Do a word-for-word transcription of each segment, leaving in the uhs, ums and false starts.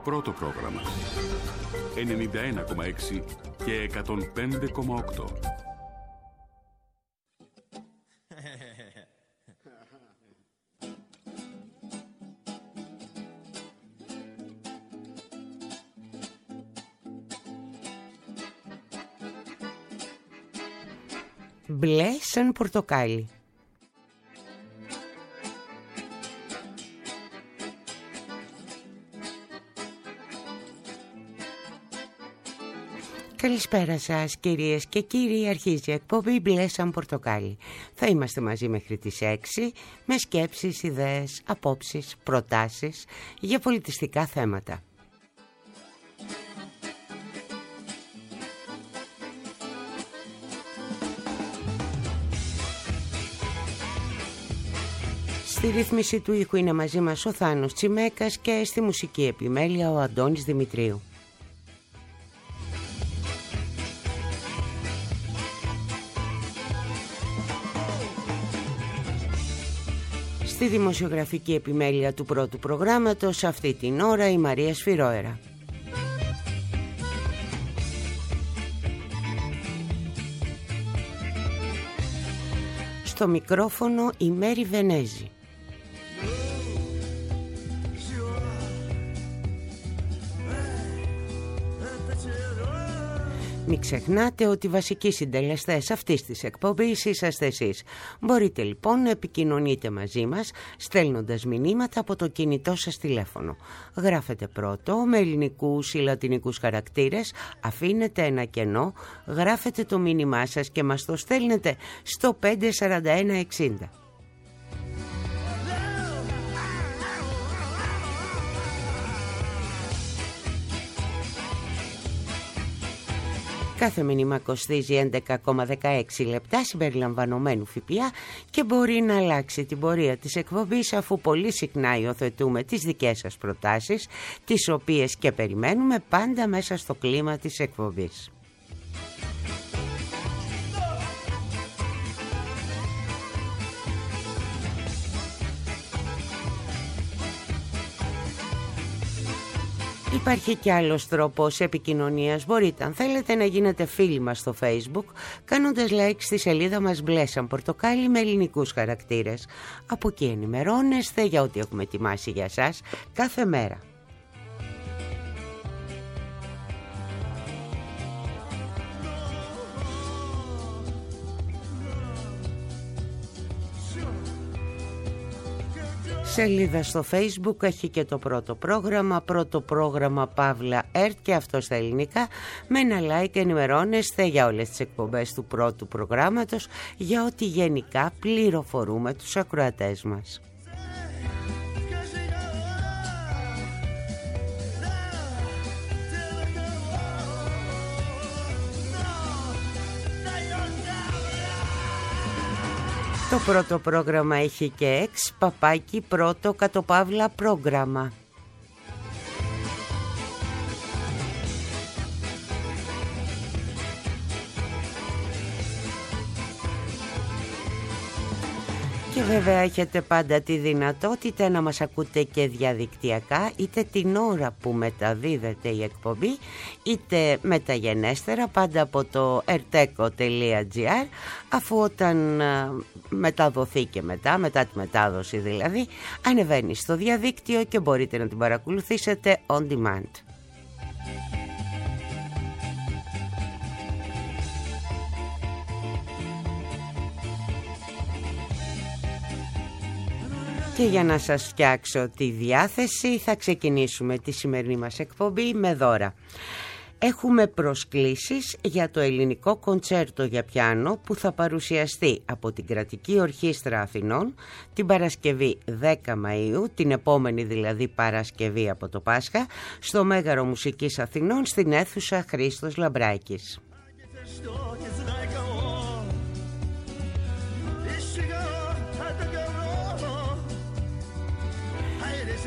πρώτο πρόγραμμα. ενενήντα ένα κόμμα έξι και εκατόν πέντε κόμμα οκτώ. Μπλε σαν πορτοκάλι. Καλησπέρα σας κυρίες και κύριοι, αρχίζει η εκπομπή Μπλε σαν πορτοκάλι. Θα είμαστε μαζί μέχρι τις έξι με σκέψεις, ιδέες, απόψεις, προτάσεις για πολιτιστικά θέματα. Στη ρύθμιση του ήχου είναι μαζί μας ο Θάνος Τσιμέκας και στη μουσική επιμέλεια ο Αντώνης Δημητρίου. Στη δημοσιογραφική επιμέλεια του πρώτου προγράμματος αυτή την ώρα η Μαρία Σφυρόερα. Στο μικρόφωνο η Μέρη Βενέζη. Μην ξεχνάτε ότι οι βασικοί συντελεστές αυτής της εκπομπής είσαστε εσείς. Μπορείτε λοιπόν να επικοινωνείτε μαζί μας στέλνοντας μηνύματα από το κινητό σας τηλέφωνο. Γράφετε πρώτο με ελληνικούς ή λατινικούς χαρακτήρες, αφήνετε ένα κενό, γράφετε το μήνυμά σας και μας το στέλνετε στο πέντε σαράντα ένα εξήντα. Κάθε μήνυμα κοστίζει έντεκα κόμμα δεκαέξι λεπτά συμπεριλαμβανομένου ΦΠΑ και μπορεί να αλλάξει την πορεία της εκπομπής, αφού πολύ συχνά υιοθετούμε τις δικές σας προτάσεις, τις οποίες και περιμένουμε πάντα μέσα στο κλίμα της εκπομπής. Υπάρχει και άλλος τρόπος επικοινωνίας. Μπορείτε, αν θέλετε, να γίνετε φίλοι μας στο Facebook κάνοντας like στη σελίδα μας Μπλε σαν πορτοκάλι με ελληνικούς χαρακτήρες. Από εκεί ενημερώνεστε για ό,τι έχουμε ετοιμάσει για σας κάθε μέρα. Σελίδα στο Facebook έχει και το πρώτο πρόγραμμα, πρώτο πρόγραμμα Παύλα ΕΡΤ και αυτό στα ελληνικά. Με ένα like ενημερώνεστε για όλες τις εκπομπές του πρώτου προγράμματος, για ό,τι γενικά πληροφορούμε τους ακροατές μας. Το πρώτο πρόγραμμα έχει και εξ παπάκι πρώτο κατοπαύλα πρόγραμμα. Και βέβαια έχετε πάντα τη δυνατότητα να μας ακούτε και διαδικτυακά, είτε την ώρα που μεταδίδεται η εκπομπή, είτε μεταγενέστερα, πάντα από το ερτέκο τελεία τζι άρ, αφού όταν μεταδοθεί και μετά, μετά τη μετάδοση δηλαδή, ανεβαίνει στο διαδίκτυο και μπορείτε να την παρακολουθήσετε on demand. Και για να σας φτιάξω τη διάθεση θα ξεκινήσουμε τη σημερινή μας εκπομπή με δώρα. Έχουμε προσκλήσεις για το ελληνικό κοντσέρτο για πιάνο που θα παρουσιαστεί από την Κρατική Ορχήστρα Αθηνών την Παρασκευή δέκα Μαΐου, την επόμενη δηλαδή Παρασκευή από το Πάσχα, στο Μέγαρο Μουσικής Αθηνών στην αίθουσα Χρήστος Λαμπράκης.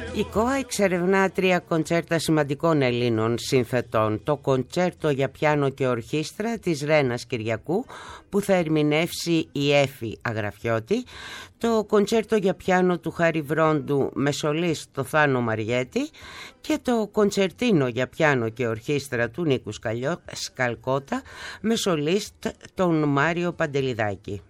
Η ΚΟΑ εξερευνά τρία κοντσέρτα σημαντικών Ελλήνων συνθετών. Το κοντσέρτο για πιάνο και ορχήστρα της Ρένας Κυριακού που θα ερμηνεύσει η Έφη Αγραφιώτη, το κοντσέρτο για πιάνο του Χάρη Βρόντου με σολίστ το Θάνο Μαριέτη και το κοντσερτίνο για πιάνο και ορχήστρα του Νίκου Σκαλκότα με σολίστ τον Μάριο Παντελιδάκη.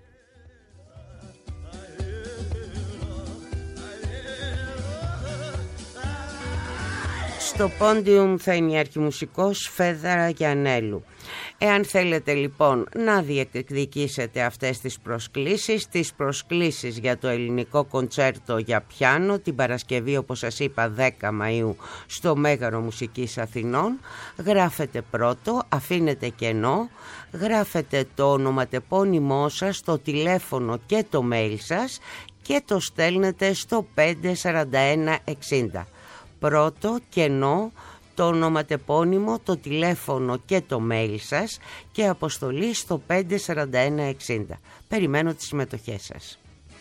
Στο πόντιουμ θα είναι η αρχιμουσικός Φέδρα Γιαννέλου. Εάν θέλετε λοιπόν να διεκδικήσετε αυτές τις προσκλήσεις, τις προσκλήσεις για το ελληνικό κοντσέρτο για πιάνο την Παρασκευή, όπως σας είπα, δέκα Μαΐου στο Μέγαρο Μουσικής Αθηνών, γράφετε πρώτο, αφήνετε κενό, γράφετε το ονοματεπώνυμό σας, το τηλέφωνο και το mail σας και το στέλνετε στο πέντε σαράντα ένα εξήντα. Πρώτο, κενό, το ονοματεπώνυμο, το τηλέφωνο και το mail σας και αποστολή στο πέντε σαράντα ένα εξήντα. Περιμένω τις συμμετοχές σας.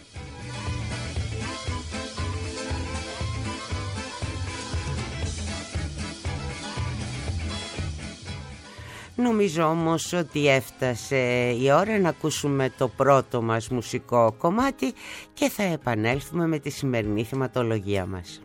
Νομίζω όμως ότι έφτασε η ώρα να ακούσουμε το πρώτο μας μουσικό κομμάτι και θα επανέλθουμε με τη σημερινή θεματολογία μας.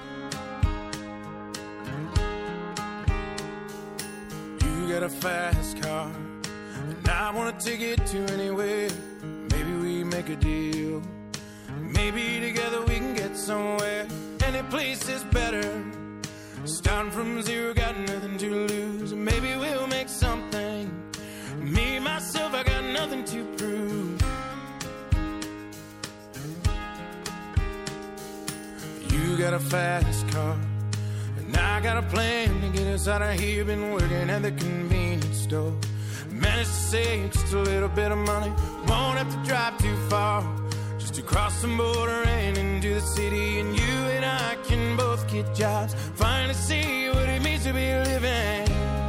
A fast car and I want to take it to anywhere. Maybe we make a deal. Maybe together we can get somewhere. Any place is better. Starting from zero, got nothing to lose. Maybe we'll make something. Me, myself, I got nothing to prove. You got a fast car. I got a plan to get us out of here. Been working at the convenience store. Managed to save just a little bit of money. Won't have to drive too far. Just to cross the border and into the city. And you and I can both get jobs. Finally see what it means to be living.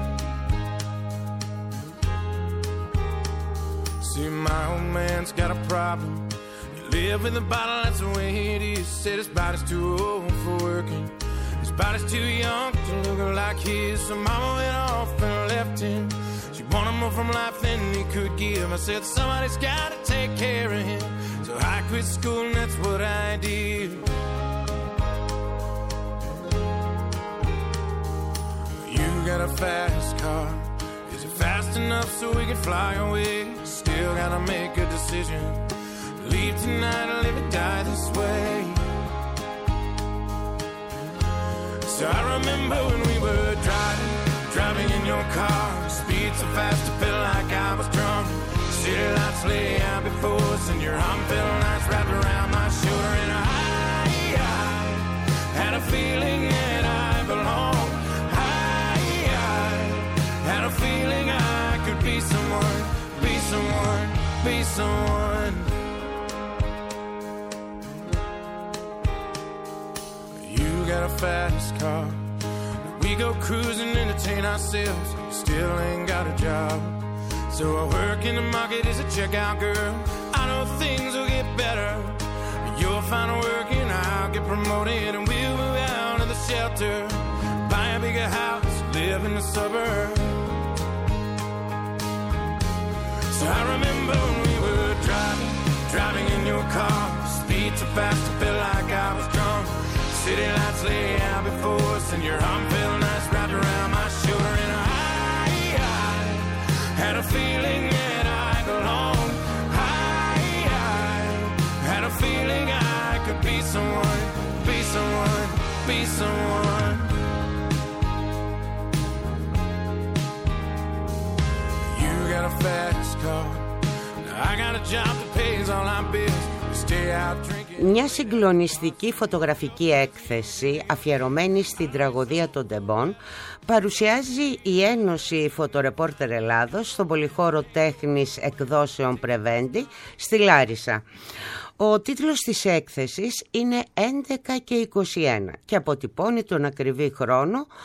See, my old man's got a problem. You live with a bottle, that's the way it is. Said his body's too old for working. His body's too young to look like his. So mama went off and left him. She wanted more from life than he could give. I said somebody's gotta take care of him. So I quit school and that's what I did. You got a fast car. Is it fast enough so we can fly away? Still gotta make a decision. Leave tonight or live and die this way. So I remember when we were driving, driving in your car. Speed so fast I felt like I was drunk. City lights lay out before us and your arm felt nice wrapped around my shoulder. And I, I had a feeling that I belonged. I, I had a feeling I could be someone, be someone, be someone. Got a fast car. We go cruising, entertain ourselves. Still ain't got a job. So I work in the market as a checkout girl. I know things will get better. You'll find work and I'll get promoted. And we'll move out of the shelter. Buy a bigger house, live in the suburbs. So I remember when we were driving, driving in your car. Speed so fast I felt like I was drunk. City lights lay out before us and your arm felt nice wrapped around my shoulder. And I, I had a feeling that I belonged. I, I had a feeling I could be someone, be someone, be someone. You got a fast car. Now I got a job that pays all our bills. We stay out drinking. Μια συγκλονιστική φωτογραφική έκθεση αφιερωμένη στην τραγωδία των Ντεμπών παρουσιάζει η Ένωση Φωτορεπόρτερ Ελλάδος στον Πολυχώρο Τέχνης Εκδόσεων Πρεβέντη στη Λάρισα. Ο τίτλος της έκθεσης είναι έντεκα και είκοσι ένα και αποτυπώνει τον ακριβή χρόνο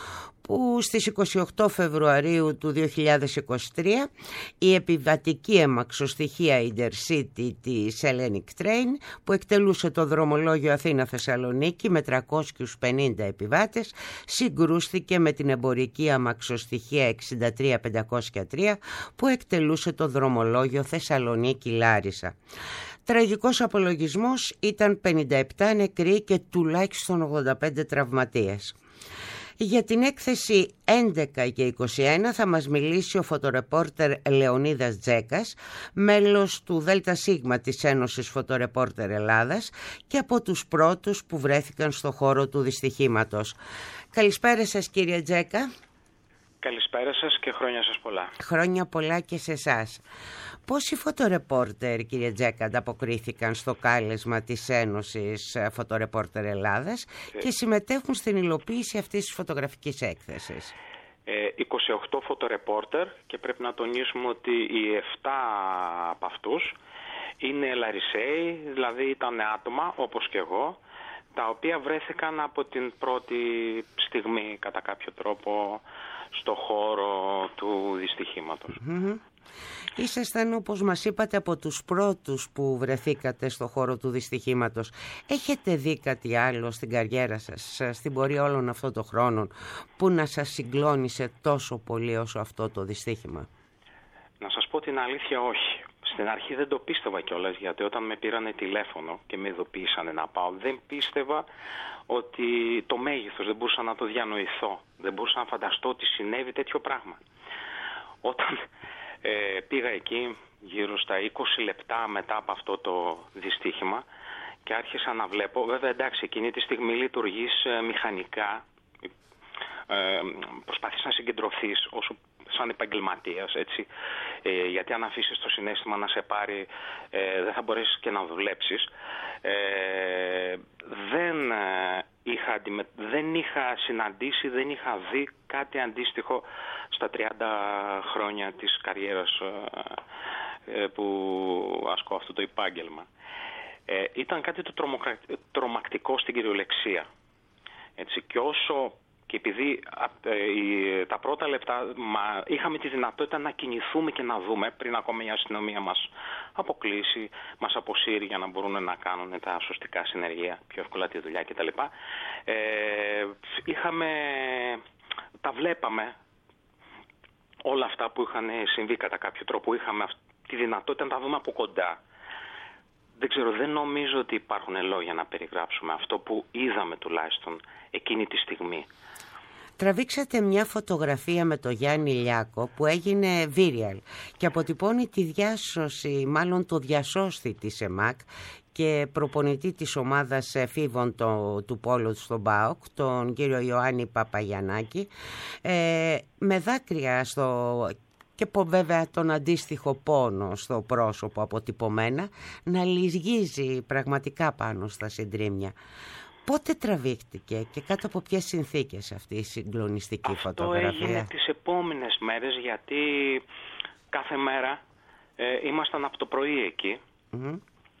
που στις είκοσι οκτώ Φεβρουαρίου του δύο χιλιάδες είκοσι τρία η επιβατική αιμαξοστοιχεία Intercity της Hellenic Train, που εκτελούσε το δρομολόγιο Αθήνα-Θεσσαλονίκη με τριακόσιους πενήντα επιβάτες, συγκρούστηκε με την εμπορική αμαξοστοιχεία εξήντα τρία πεντακόσια τρία που εκτελούσε το δρομολόγιο Θεσσαλονίκη-Λάρισα. Τραγικός απολογισμός ήταν πενήντα επτά νεκροί και τουλάχιστον ογδόντα πέντε τραυματίες. Για την έκθεση έντεκα και είκοσι ένα θα μας μιλήσει ο φωτορεπόρτερ Λεωνίδας Τζέκας, μέλος του ΔΣ της Ένωσης Φωτορεπόρτερ Ελλάδας και από τους πρώτους που βρέθηκαν στο χώρο του δυστυχήματος. Καλησπέρα σας κύριε Τζέκα. Καλησπέρα σας και χρόνια σας πολλά. Χρόνια πολλά και σε εσάς. Πόσοι φωτορεπόρτερ, κύριε Τζέκα, ανταποκρίθηκαν στο κάλεσμα της Ένωσης Φωτορεπόρτερ Ελλάδας ε... και συμμετέχουν στην υλοποίηση αυτής της φωτογραφικής έκθεσης? Ε, είκοσι οκτώ φωτορεπόρτερ και πρέπει να τονίσουμε ότι οι επτά από αυτούς είναι Λαρισαίοι, δηλαδή ήταν άτομα όπως και εγώ, τα οποία βρέθηκαν από την πρώτη στιγμή κατά κάποιο τρόπο στο χώρο του δυστυχήματος. Mm-hmm. Ήσασταν, όπως μας είπατε, από τους πρώτους που βρεθήκατε στο χώρο του δυστυχήματος. Έχετε δει κάτι άλλο στην καριέρα σας, στην πορεία όλων αυτών των χρόνων, που να σας συγκλώνησε τόσο πολύ όσο αυτό το δυστύχημα? Να σας πω την αλήθεια, όχι. Στην αρχή δεν το πίστευα κιόλας, γιατί όταν με πήρανε τηλέφωνο και με ειδοποίησανε να πάω, δεν πίστευα ότι το μέγεθος, δεν μπορούσα να το διανοηθώ. Δεν μπορούσα να φανταστώ ότι συνέβη τέτοιο πράγμα. Όταν ε, πήγα εκεί γύρω στα είκοσι λεπτά μετά από αυτό το δυστύχημα και άρχισα να βλέπω, βέβαια εντάξει, εκείνη τη στιγμή λειτουργείς ε, μηχανικά, ε, προσπαθείς να συγκεντρωθείς όσο σαν επαγγελματίας, έτσι, ε, γιατί αν αφήσεις το συναίσθημα να σε πάρει ε, δεν θα μπορέσεις και να δουλέψεις. Ε, δεν, ε, είχα, δεν είχα συναντήσει, δεν είχα δει κάτι αντίστοιχο στα τριάντα χρόνια της καριέρας ε, που ασκώ αυτό το επάγγελμα. Ε, ήταν κάτι το τρομοκρα... τρομακτικό στην κυριολεξία. Έτσι, και όσο... Και επειδή ε, τα πρώτα λεπτά μα, είχαμε τη δυνατότητα να κινηθούμε και να δούμε πριν ακόμα η αστυνομία μας αποκλείσει, μας αποσύρει για να μπορούν να κάνουν τα σωστικά συνεργεία, πιο εύκολα τη δουλειά κτλ. Ε, είχαμε, τα βλέπαμε όλα αυτά που είχαν συμβεί κατά κάποιο τρόπο, είχαμε τη δυνατότητα να τα δούμε από κοντά. Δεν ξέρω, δεν νομίζω ότι υπάρχουν λόγια να περιγράψουμε αυτό που είδαμε τουλάχιστον εκείνη τη στιγμή. Τραβήξατε μια φωτογραφία με το Γιάννη Λιάκο που έγινε viral και αποτυπώνει τη διάσωση, μάλλον το διασώστη της ΕΜΑΚ και προπονητή της ομάδας εφήβων το, του Πόλου στον ΠΑΟΚ, τον κύριο Ιωάννη Παπαγιαννάκη, ε, με δάκρυα στο... και βέβαια τον αντίστοιχο πόνο στο πρόσωπο αποτυπωμένα να λυγίζει πραγματικά πάνω στα συντρίμμια. Πότε τραβήχτηκε και κάτω από ποιες συνθήκες αυτή η συγκλονιστική Αυτό φωτογραφία? Αυτό έγινε τις επόμενες μέρες, γιατί κάθε μέρα ε, ήμασταν από το πρωί εκεί mm-hmm.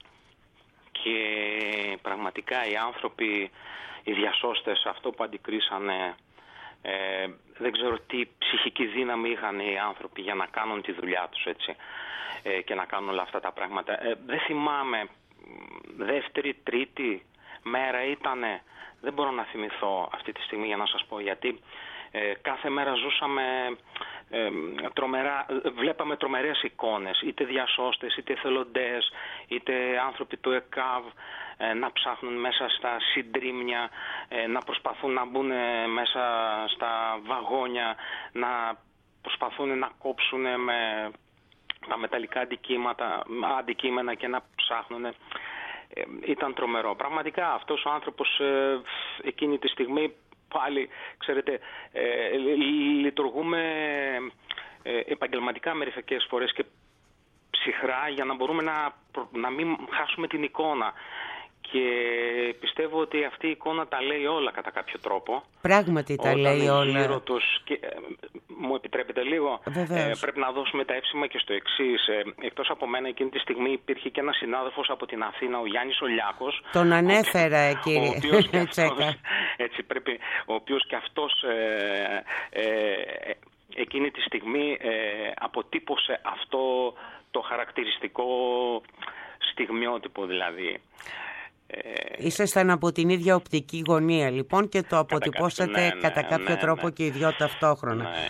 και πραγματικά οι άνθρωποι, οι διασώστες, αυτό που αντικρίσανε, ε, δεν ξέρω τι ψυχική δύναμη είχαν οι άνθρωποι για να κάνουν τη δουλειά τους, έτσι, ε, και να κάνουν όλα αυτά τα πράγματα. Ε, δεν θυμάμαι, δεύτερη, τρίτη μέρα ήτανε, δεν μπορώ να θυμηθώ αυτή τη στιγμή για να σας πω, γιατί ε, κάθε μέρα ζούσαμε ε, τρομερά, βλέπαμε τρομερές εικόνες, είτε διασώστες, είτε εθελοντές, είτε άνθρωποι του ΕΚΑΒ ε, να ψάχνουν μέσα στα συντρίμμια, ε, να προσπαθούν να μπουν μέσα στα βαγόνια, να προσπαθούν να κόψουν με τα μεταλλικά αντικείμενα, αντικείμενα και να ψάχνουν. Ε, ήταν τρομερό. Πραγματικά αυτός ο άνθρωπος ε, εκείνη τη στιγμή πάλι, ξέρετε, ε, λειτουργούμε ε, επαγγελματικά μερικές φορές και ψυχρά για να μπορούμε να, να μην χάσουμε την εικόνα. Και πιστεύω ότι αυτή η εικόνα τα λέει όλα κατά κάποιο τρόπο. Πράγματι τα λέει όλα. Γύρω τους, και, ε, μου επιτρέπετε λίγο, ε, πρέπει να δώσουμε τα εύσημα και στο εξής. Ε, εκτός από μένα εκείνη τη στιγμή υπήρχε και ένας συνάδελφος από την Αθήνα, ο Γιάννης Ολιάκος. Τον ανέφερα, ο, κύριε. Ο οποίος και αυτός, έτσι πρέπει, ο οποίος και αυτός ε, ε, ε, εκείνη τη στιγμή ε, αποτύπωσε αυτό το χαρακτηριστικό στιγμιότυπο δηλαδή. Ήσασταν από την ίδια οπτική γωνία λοιπόν και το αποτυπώσατε κατά, ναι, ναι, κατά κάποιο ναι, τρόπο ναι. και οι δυο ταυτόχρονα. Ναι.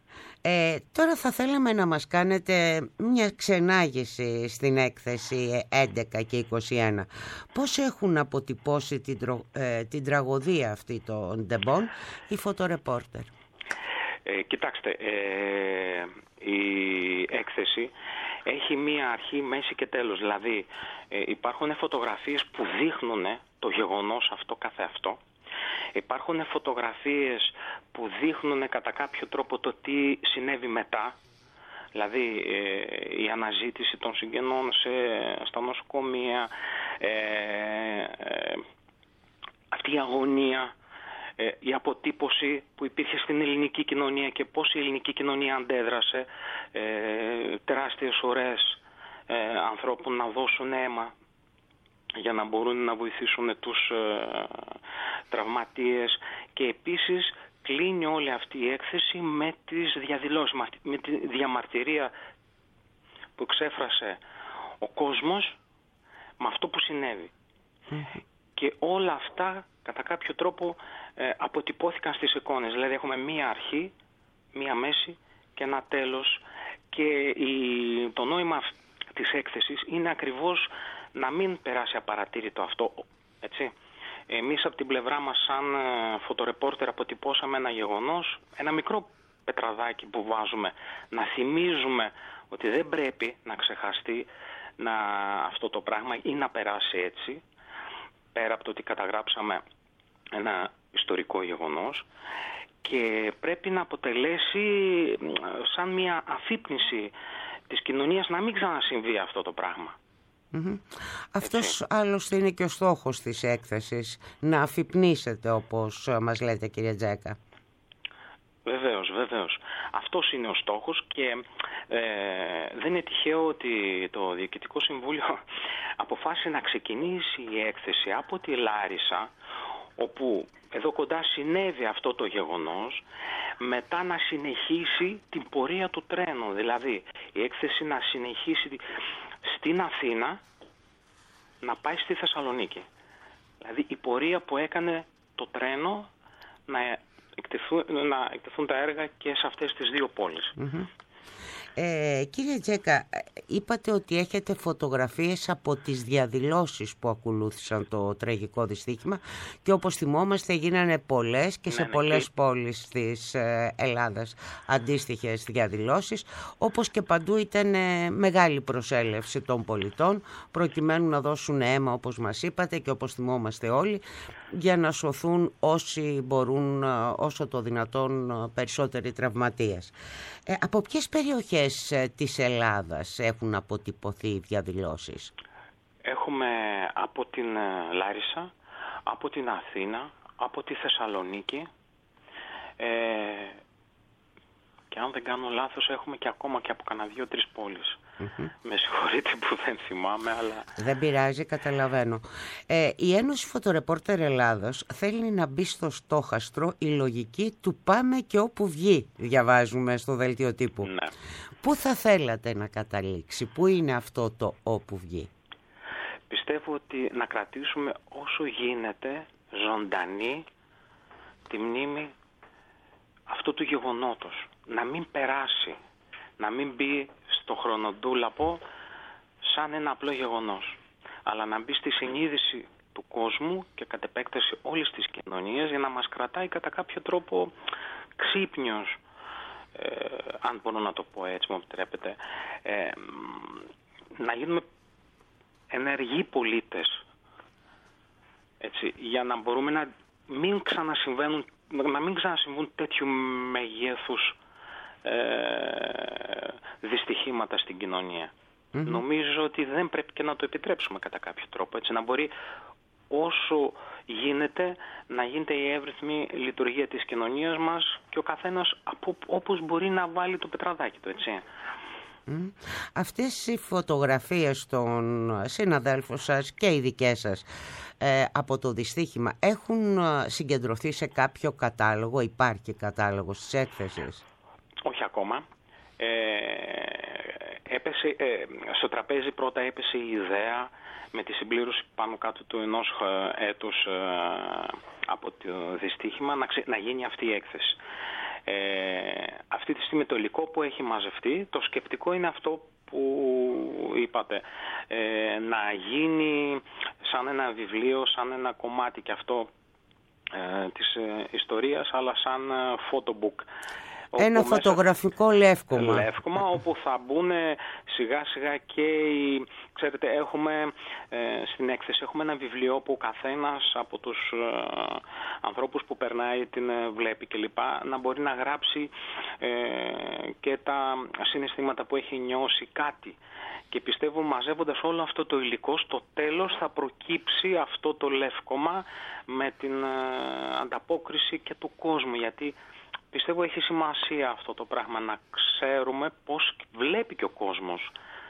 Ε, τώρα θα θέλαμε να μας κάνετε μια ξενάγηση στην έκθεση έντεκα και είκοσι ένα. Πώς έχουν αποτυπώσει την, τρο, ε, την τραγωδία αυτή των Ντεμπόν οι φωτορεπόρτερ? Ε, κοιτάξτε, ε, η έκθεση έχει μία αρχή, μέση και τέλος. Δηλαδή ε, υπάρχουν φωτογραφίες που δείχνουν το γεγονός αυτό καθεαυτό. Υπάρχουν φωτογραφίες που δείχνουν κατά κάποιο τρόπο το τι συνέβη μετά. Δηλαδή ε, η αναζήτηση των συγγενών σε, στα νοσοκομεία, ε, ε, αυτή η αγωνία, ε, η αποτύπωση που υπήρχε στην ελληνική κοινωνία και πώς η ελληνική κοινωνία αντέδρασε, ε, τεράστιες ώρες ε, ανθρώπων να δώσουν αίμα για να μπορούν να βοηθήσουν τους ε, τραυματίες. Και επίσης κλείνει όλη αυτή η έκθεση με τις διαδηλώσεις, με τη διαμαρτυρία που εξέφρασε ο κόσμος με αυτό που συνέβη. Mm-hmm. Και όλα αυτά κατά κάποιο τρόπο ε, αποτυπώθηκαν στις εικόνες. Δηλαδή έχουμε μία αρχή, μία μέση και ένα τέλος. Και η, το νόημα της έκθεσης είναι ακριβώς να μην περάσει απαρατήρητο αυτό, έτσι. Εμείς από την πλευρά μας σαν φωτορεπόρτερ αποτυπώσαμε ένα γεγονός, ένα μικρό πετραδάκι που βάζουμε, να θυμίζουμε ότι δεν πρέπει να ξεχαστεί να, αυτό το πράγμα ή να περάσει έτσι, πέρα από το ότι καταγράψαμε ένα ιστορικό γεγονός, και πρέπει να αποτελέσει σαν μια αφύπνιση της κοινωνίας να μην ξανασυμβεί αυτό το πράγμα. Mm-hmm. Αυτός άλλωστε είναι και ο στόχος της έκθεσης, να αφυπνίσετε όπως μας λέτε, κυρία Τζέκα. Βεβαίως, βεβαίως. Αυτός είναι ο στόχος και ε, δεν είναι τυχαίο ότι το Διοικητικό Συμβούλιο αποφάσισε να ξεκινήσει η έκθεση από τη Λάρισα, όπου εδώ κοντά συνέβη αυτό το γεγονός, μετά να συνεχίσει την πορεία του τρένου. Δηλαδή η έκθεση να συνεχίσει στην Αθήνα να πάει στη Θεσσαλονίκη. Δηλαδή η πορεία που έκανε το τρένο να εκτεθούν, να εκτεθούν τα έργα και σε αυτές τις δύο πόλεις. Mm-hmm. Ε, κύριε Τζέκα, είπατε ότι έχετε φωτογραφίες από τις διαδηλώσεις που ακολούθησαν το τραγικό δυστύχημα και όπως θυμόμαστε γίνανε πολλές και ναι, σε ναι, πολλές και... πόλεις της ε, Ελλάδας αντίστοιχες διαδηλώσεις, όπως και παντού ήταν ε, μεγάλη προσέλευση των πολιτών προκειμένου να δώσουν αίμα, όπως μας είπατε και όπως θυμόμαστε όλοι, για να σωθούν όσοι μπορούν, όσο το δυνατόν περισσότεροι τραυματίες. Ε, από ποιες περιοχές της Ελλάδας έχουν αποτυπωθεί οι διαδηλώσεις? Έχουμε από την Λάρισα, από την Αθήνα, από τη Θεσσαλονίκη ε, και αν δεν κάνω λάθος έχουμε και ακόμα και από κανένα δύο-τρεις πόλεις. Mm-hmm. Με συγχωρείτε που δεν θυμάμαι, αλλά... Δεν πειράζει, καταλαβαίνω. Ε, η Ένωση Φωτορεπόρτερ Ελλάδος θέλει να μπει στο στόχαστρο η λογική του πάμε και όπου βγει, διαβάζουμε στο δελτίο τύπου. Ναι. Πού θα θέλατε να καταλήξει, πού είναι αυτό το όπου βγει? Πιστεύω ότι να κρατήσουμε όσο γίνεται ζωντανή τη μνήμη αυτού του γεγονότος. Να μην περάσει, να μην μπει στο χρονοτούλαπο σαν ένα απλό γεγονός, αλλά να μπει στη συνείδηση του κόσμου και κατ' επέκταση όλης της κοινωνίας για να μας κρατάει κατά κάποιο τρόπο ξύπνιος, ε, αν μπορώ να το πω έτσι, μου επιτρέπετε, ε, να γίνουμε ενεργοί πολίτες, έτσι, για να μπορούμε να μην ξανασυμβαίνουν, να μην ξανασυμβούν τέτοιου μεγέθους Ε, δυστυχήματα στην κοινωνία. Mm-hmm. Νομίζω ότι δεν πρέπει και να το επιτρέψουμε κατά κάποιο τρόπο, έτσι, να μπορεί όσο γίνεται να γίνεται η εύρυθμη λειτουργία της κοινωνίας μας και ο καθένας από, όπως μπορεί να βάλει το πετραδάκι του, έτσι. Mm. Αυτές οι φωτογραφίες των συναδέλφων σας και οι δικές σας ε, από το δυστύχημα έχουν συγκεντρωθεί σε κάποιο κατάλογο, υπάρχει κατάλογος της έκθεσης? Όχι ακόμα. Ε, έπεσε, ε, στο τραπέζι πρώτα έπεσε η ιδέα με τη συμπλήρωση πάνω κάτω του ενός έτους ε, από το δυστύχημα να, ξε, να γίνει αυτή η έκθεση. Ε, αυτή τη στιγμή το υλικό που έχει μαζευτεί, το σκεπτικό είναι αυτό που είπατε, ε, να γίνει σαν ένα βιβλίο, σαν ένα κομμάτι και αυτό ε, της ε, ιστορίας, αλλά σαν photobook. Ένα φωτογραφικό λεύκομα. Λεύκομα όπου θα μπουν σιγά σιγά και οι... Ξέρετε, έχουμε ε, στην έκθεση έχουμε ένα βιβλίο που ο καθένας από τους ε, ανθρώπους που περνάει την ε, βλέπει κλπ. Να μπορεί να γράψει ε, και τα συναισθήματα που έχει νιώσει κάτι. Και πιστεύω μαζεύοντας όλο αυτό το υλικό, στο τέλος θα προκύψει αυτό το λεύκομα με την ε, ανταπόκριση και του κόσμου. Γιατί πιστεύω έχει σημασία αυτό το πράγμα, να ξέρουμε πώς βλέπει και ο κόσμος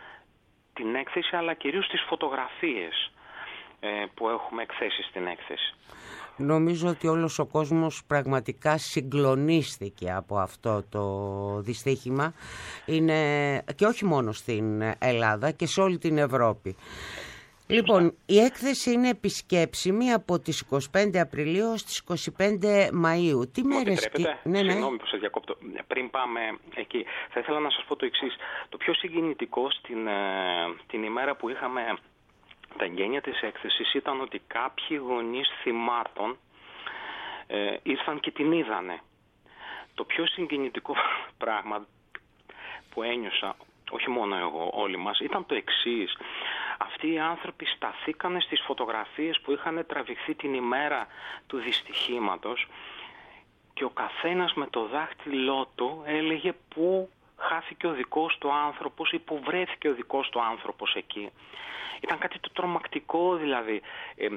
την έκθεση, αλλά κυρίως τις φωτογραφίες ε, που έχουμε εκθέσει στην έκθεση. Νομίζω ότι όλος ο κόσμος πραγματικά συγκλονίστηκε από αυτό το δυστύχημα. Είναι και όχι μόνο στην Ελλάδα και σε όλη την Ευρώπη. Λοιπόν, η έκθεση είναι επισκέψιμη από τις είκοσι πέντε Απριλίου στις είκοσι πέντε Μαΐου. Τι μέρες... Ναι, ναι. Συγγνώμη που σας διακόπτω. Πριν πάμε εκεί, θα ήθελα να σας πω το εξής. Το πιο συγκινητικό στην την ημέρα που είχαμε τα εγγένεια της έκθεσης ήταν ότι κάποιοι γονείς θυμάτων ε, ήρθαν και την είδανε. Το πιο συγκινητικό πράγμα που ένιωσα, όχι μόνο εγώ, όλοι μας, ήταν το εξής. Αυτοί οι άνθρωποι σταθήκανε στις φωτογραφίες που είχαν τραβηχθεί την ημέρα του δυστυχήματος και ο καθένας με το δάχτυλό του έλεγε πού χάθηκε ο δικός του άνθρωπος ή πού βρέθηκε ο δικός του άνθρωπος εκεί. Ήταν κάτι το τρομακτικό, δηλαδή. Ε, ε,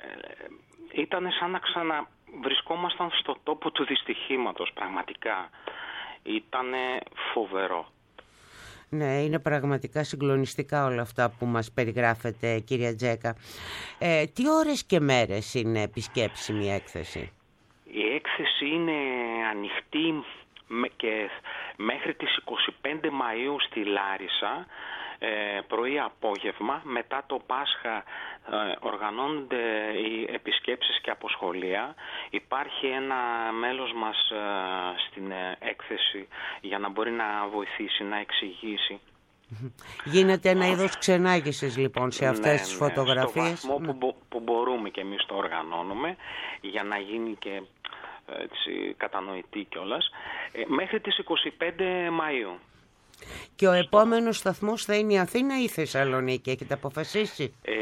ήταν σαν να ξαναβρισκόμασταν στο τόπο του δυστυχήματος, πραγματικά. Ήταν φοβερό. Ναι, είναι πραγματικά συγκλονιστικά όλα αυτά που μας περιγράφετε, κυρία Τζέκα. Ε, τι ώρες και μέρες είναι επισκέψιμη η έκθεση? Η έκθεση είναι ανοιχτή και μέχρι τις είκοσι πέντε Μαΐου στη Λάρισα, ε, πρωί-απόγευμα. Μετά το Πάσχα ε, οργανώνονται οι επισκέψεις και από σχολεία. Υπάρχει ένα μέλος μας ε, στην ε, έκθεση για να μπορεί να βοηθήσει, να εξηγήσει. Γίνεται ένα είδος ξενάγησης λοιπόν σε αυτές ναι, τις ναι, φωτογραφίες. Στο βαθμό που, που μπορούμε και εμείς το οργανώνουμε για να γίνει και έτσι, κατανοητή κιόλας. Ε, μέχρι τις είκοσι πέντε Μαΐου. Και ο επόμενος σταθμός θα είναι η Αθήνα ή η Θεσσαλονίκη, έχετε αποφασίσει? Ε,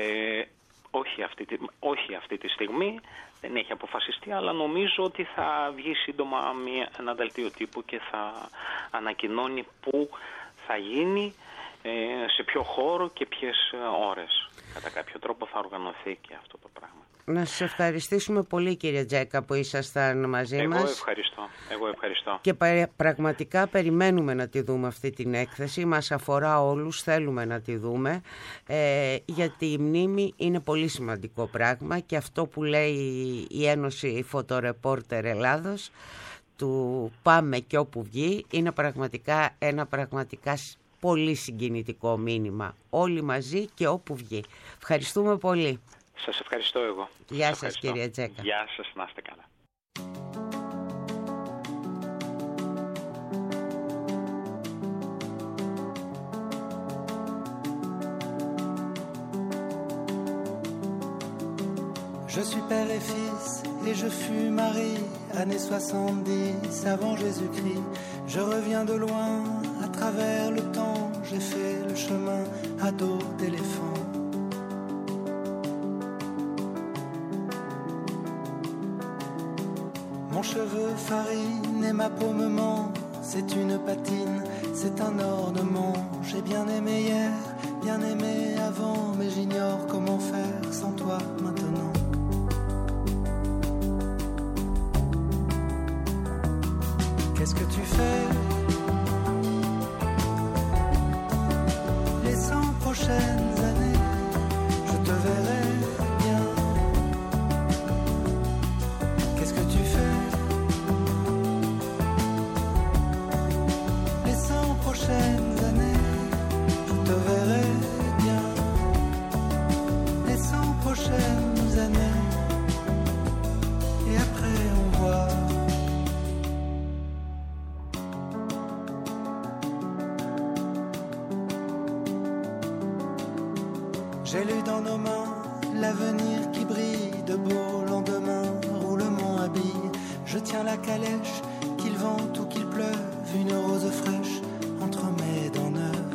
όχι, αυτή τη, όχι αυτή τη στιγμή, δεν έχει αποφασιστεί, αλλά νομίζω ότι θα βγει σύντομα μια, ένα δελτίο τύπου και θα ανακοινώνει πού θα γίνει, ε, σε ποιο χώρο και ποιες ώρες. Κατά κάποιο τρόπο θα οργανωθεί και αυτό το πράγμα. Να σας ευχαριστήσουμε πολύ, κύριε Τζέκα, που ήσασταν μαζί Εγώ μας. Εγώ ευχαριστώ. Εγώ ευχαριστώ. Και πραγματικά περιμένουμε να τη δούμε αυτή την έκθεση. Μας αφορά όλους, θέλουμε να τη δούμε. Ε, γιατί η μνήμη είναι πολύ σημαντικό πράγμα και αυτό που λέει η Ένωση Φωτορεπόρτερ Ελλάδος, του πάμε και όπου βγει, είναι πραγματικά ένα πραγματικά πολύ συγκινητικό μήνυμα. Όλοι μαζί και όπου βγει. Ευχαριστούμε πολύ. Σας ευχαριστώ εγώ. Γεια σας σας, κύριε Τζέκα. Γεια σας, να είστε καλά. Je suis père et fils et je fus mari, années soixante-dix avant Jésus-Christ. Je reviens de loin, à travers le temps, j'ai fait le chemin à dos d'éléphant. Mon cheveu farine et ma peau me ment, c'est une patine, c'est un ornement. J'ai bien aimé hier bien aimé avant, mais j'ignore comment faire sans toi maintenant. Qu'est-ce que tu fais les cent prochaines années? Je te verrai bien. Qu'est-ce que tu fais les cent prochaines années? Je te verrai bien. Les cent prochaines années. Et après on voit. J'ai lu dans nos mains l'avenir qui brille, de beaux lendemains roule mon habit. Je tiens la calèche, qu'il vente ou qu'il pleuve, une rose fraîche entre mes dents neuves.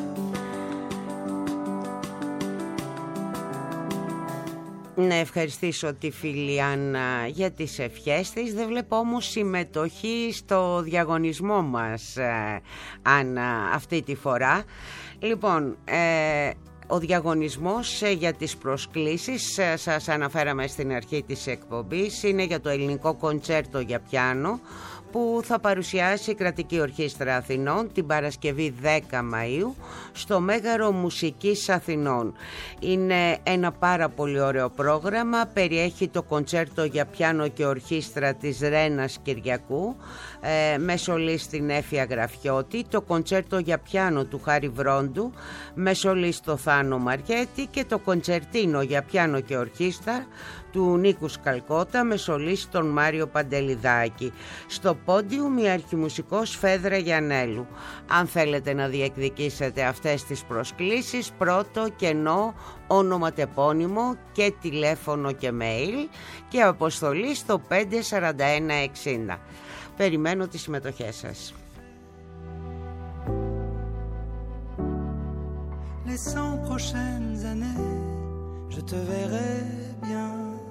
Να ευχαριστήσω τη φίλη Άννα για τις ευχές της. Δεν βλέπω όμως συμμετοχή στο διαγωνισμό μας, Άννα, αυτή τη φορά. Λοιπόν, ε, ο διαγωνισμός για τις προσκλήσεις, σας αναφέραμε στην αρχή της εκπομπής, είναι για το ελληνικό κοντσέρτο για πιάνο που θα παρουσιάσει η Κρατική Ορχήστρα Αθηνών την Παρασκευή δέκα Μαΐου στο Μέγαρο Μουσικής Αθηνών. Είναι ένα πάρα πολύ ωραίο πρόγραμμα, περιέχει το κοντσέρτο για πιάνο και ορχήστρα της Ρένας Κυριακού ε, με σολίστη Έφια Γραφιώτη, το κοντσέρτο για πιάνο του Χάρη Βρόντου με σολίστο Θάνο Μαριέτη και το κοντσερτίνο για πιάνο και ορχήστρα του Νίκου Σκαλκότα με σολίστη τον Μάριο Παντελιδάκη. Στο πόντιουμ η αρχιμουσικός Φέδρα Γιαννέλου. Αν θέλετε να διεκδικήσετε αυτές τις προσκλήσεις, πρώτο κενό, όνομα τεπώνυμο και τηλέφωνο και mail και αποστολή στο πέντε σαράντα ένα εξήντα. Περιμένω τις συμμετοχές σας. Les cent prochaines années, je te verrai bien.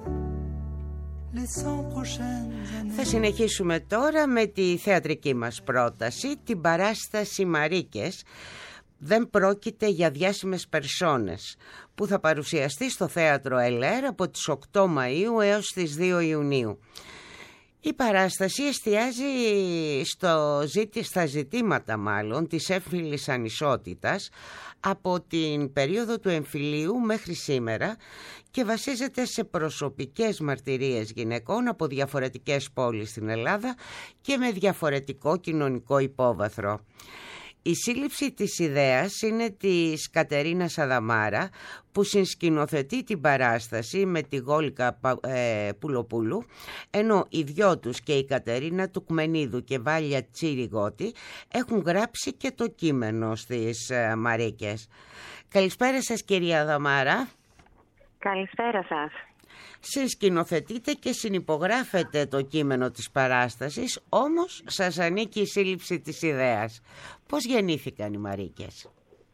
Θα συνεχίσουμε τώρα με τη θεατρική μας πρόταση, την παράσταση Μαρίκες. Δεν πρόκειται για διάσημες περσόνες, που θα παρουσιαστεί στο Θέατρο Ελέρ από τις οκτώ Μαΐου έως τις δύο Ιουνίου. Η παράσταση εστιάζει στο, στα ζητήματα μάλλον της έμφυλης ανισότητας από την περίοδο του εμφυλίου μέχρι σήμερα και βασίζεται σε προσωπικές μαρτυρίες γυναικών από διαφορετικές πόλεις στην Ελλάδα και με διαφορετικό κοινωνικό υπόβαθρο. Η σύλληψη της ιδέας είναι της Κατερίνας Αδαμάρα, που συνσκηνοθετεί την παράσταση με τη Γόλικα ε, Πουλοπούλου, ενώ οι δυο τους και η Κατερίνα Τουκμενίδου και Βάλια Τσίριγότη έχουν γράψει και το κείμενο στις ε, Μαρίκες. Καλησπέρα σας, κυρία Αδαμάρα. Καλησπέρα σας. Συνσκηνοθετείτε και συνυπογράφετε το κείμενο της παράστασης, όμως σας ανήκει η σύλληψη της ιδέας. Πώς γεννήθηκαν οι Μαρίκες?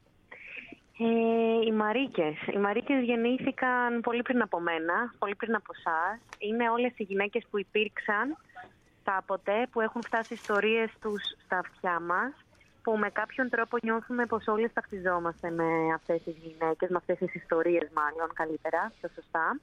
Ε, οι Μαρίκες. Οι Μαρίκες γεννήθηκαν πολύ πριν από μένα, πολύ πριν από εσάς. Είναι όλες οι γυναίκες που υπήρξαν τα ποτέ, που έχουν φτάσει ιστορίες τους στα αυτιά μας, που με κάποιον τρόπο νιώθουμε πως όλες ταυτιζόμαστε με αυτές τις γυναίκες, με αυτές τις ιστορίες μάλλον καλύτερα, πιο σωστά.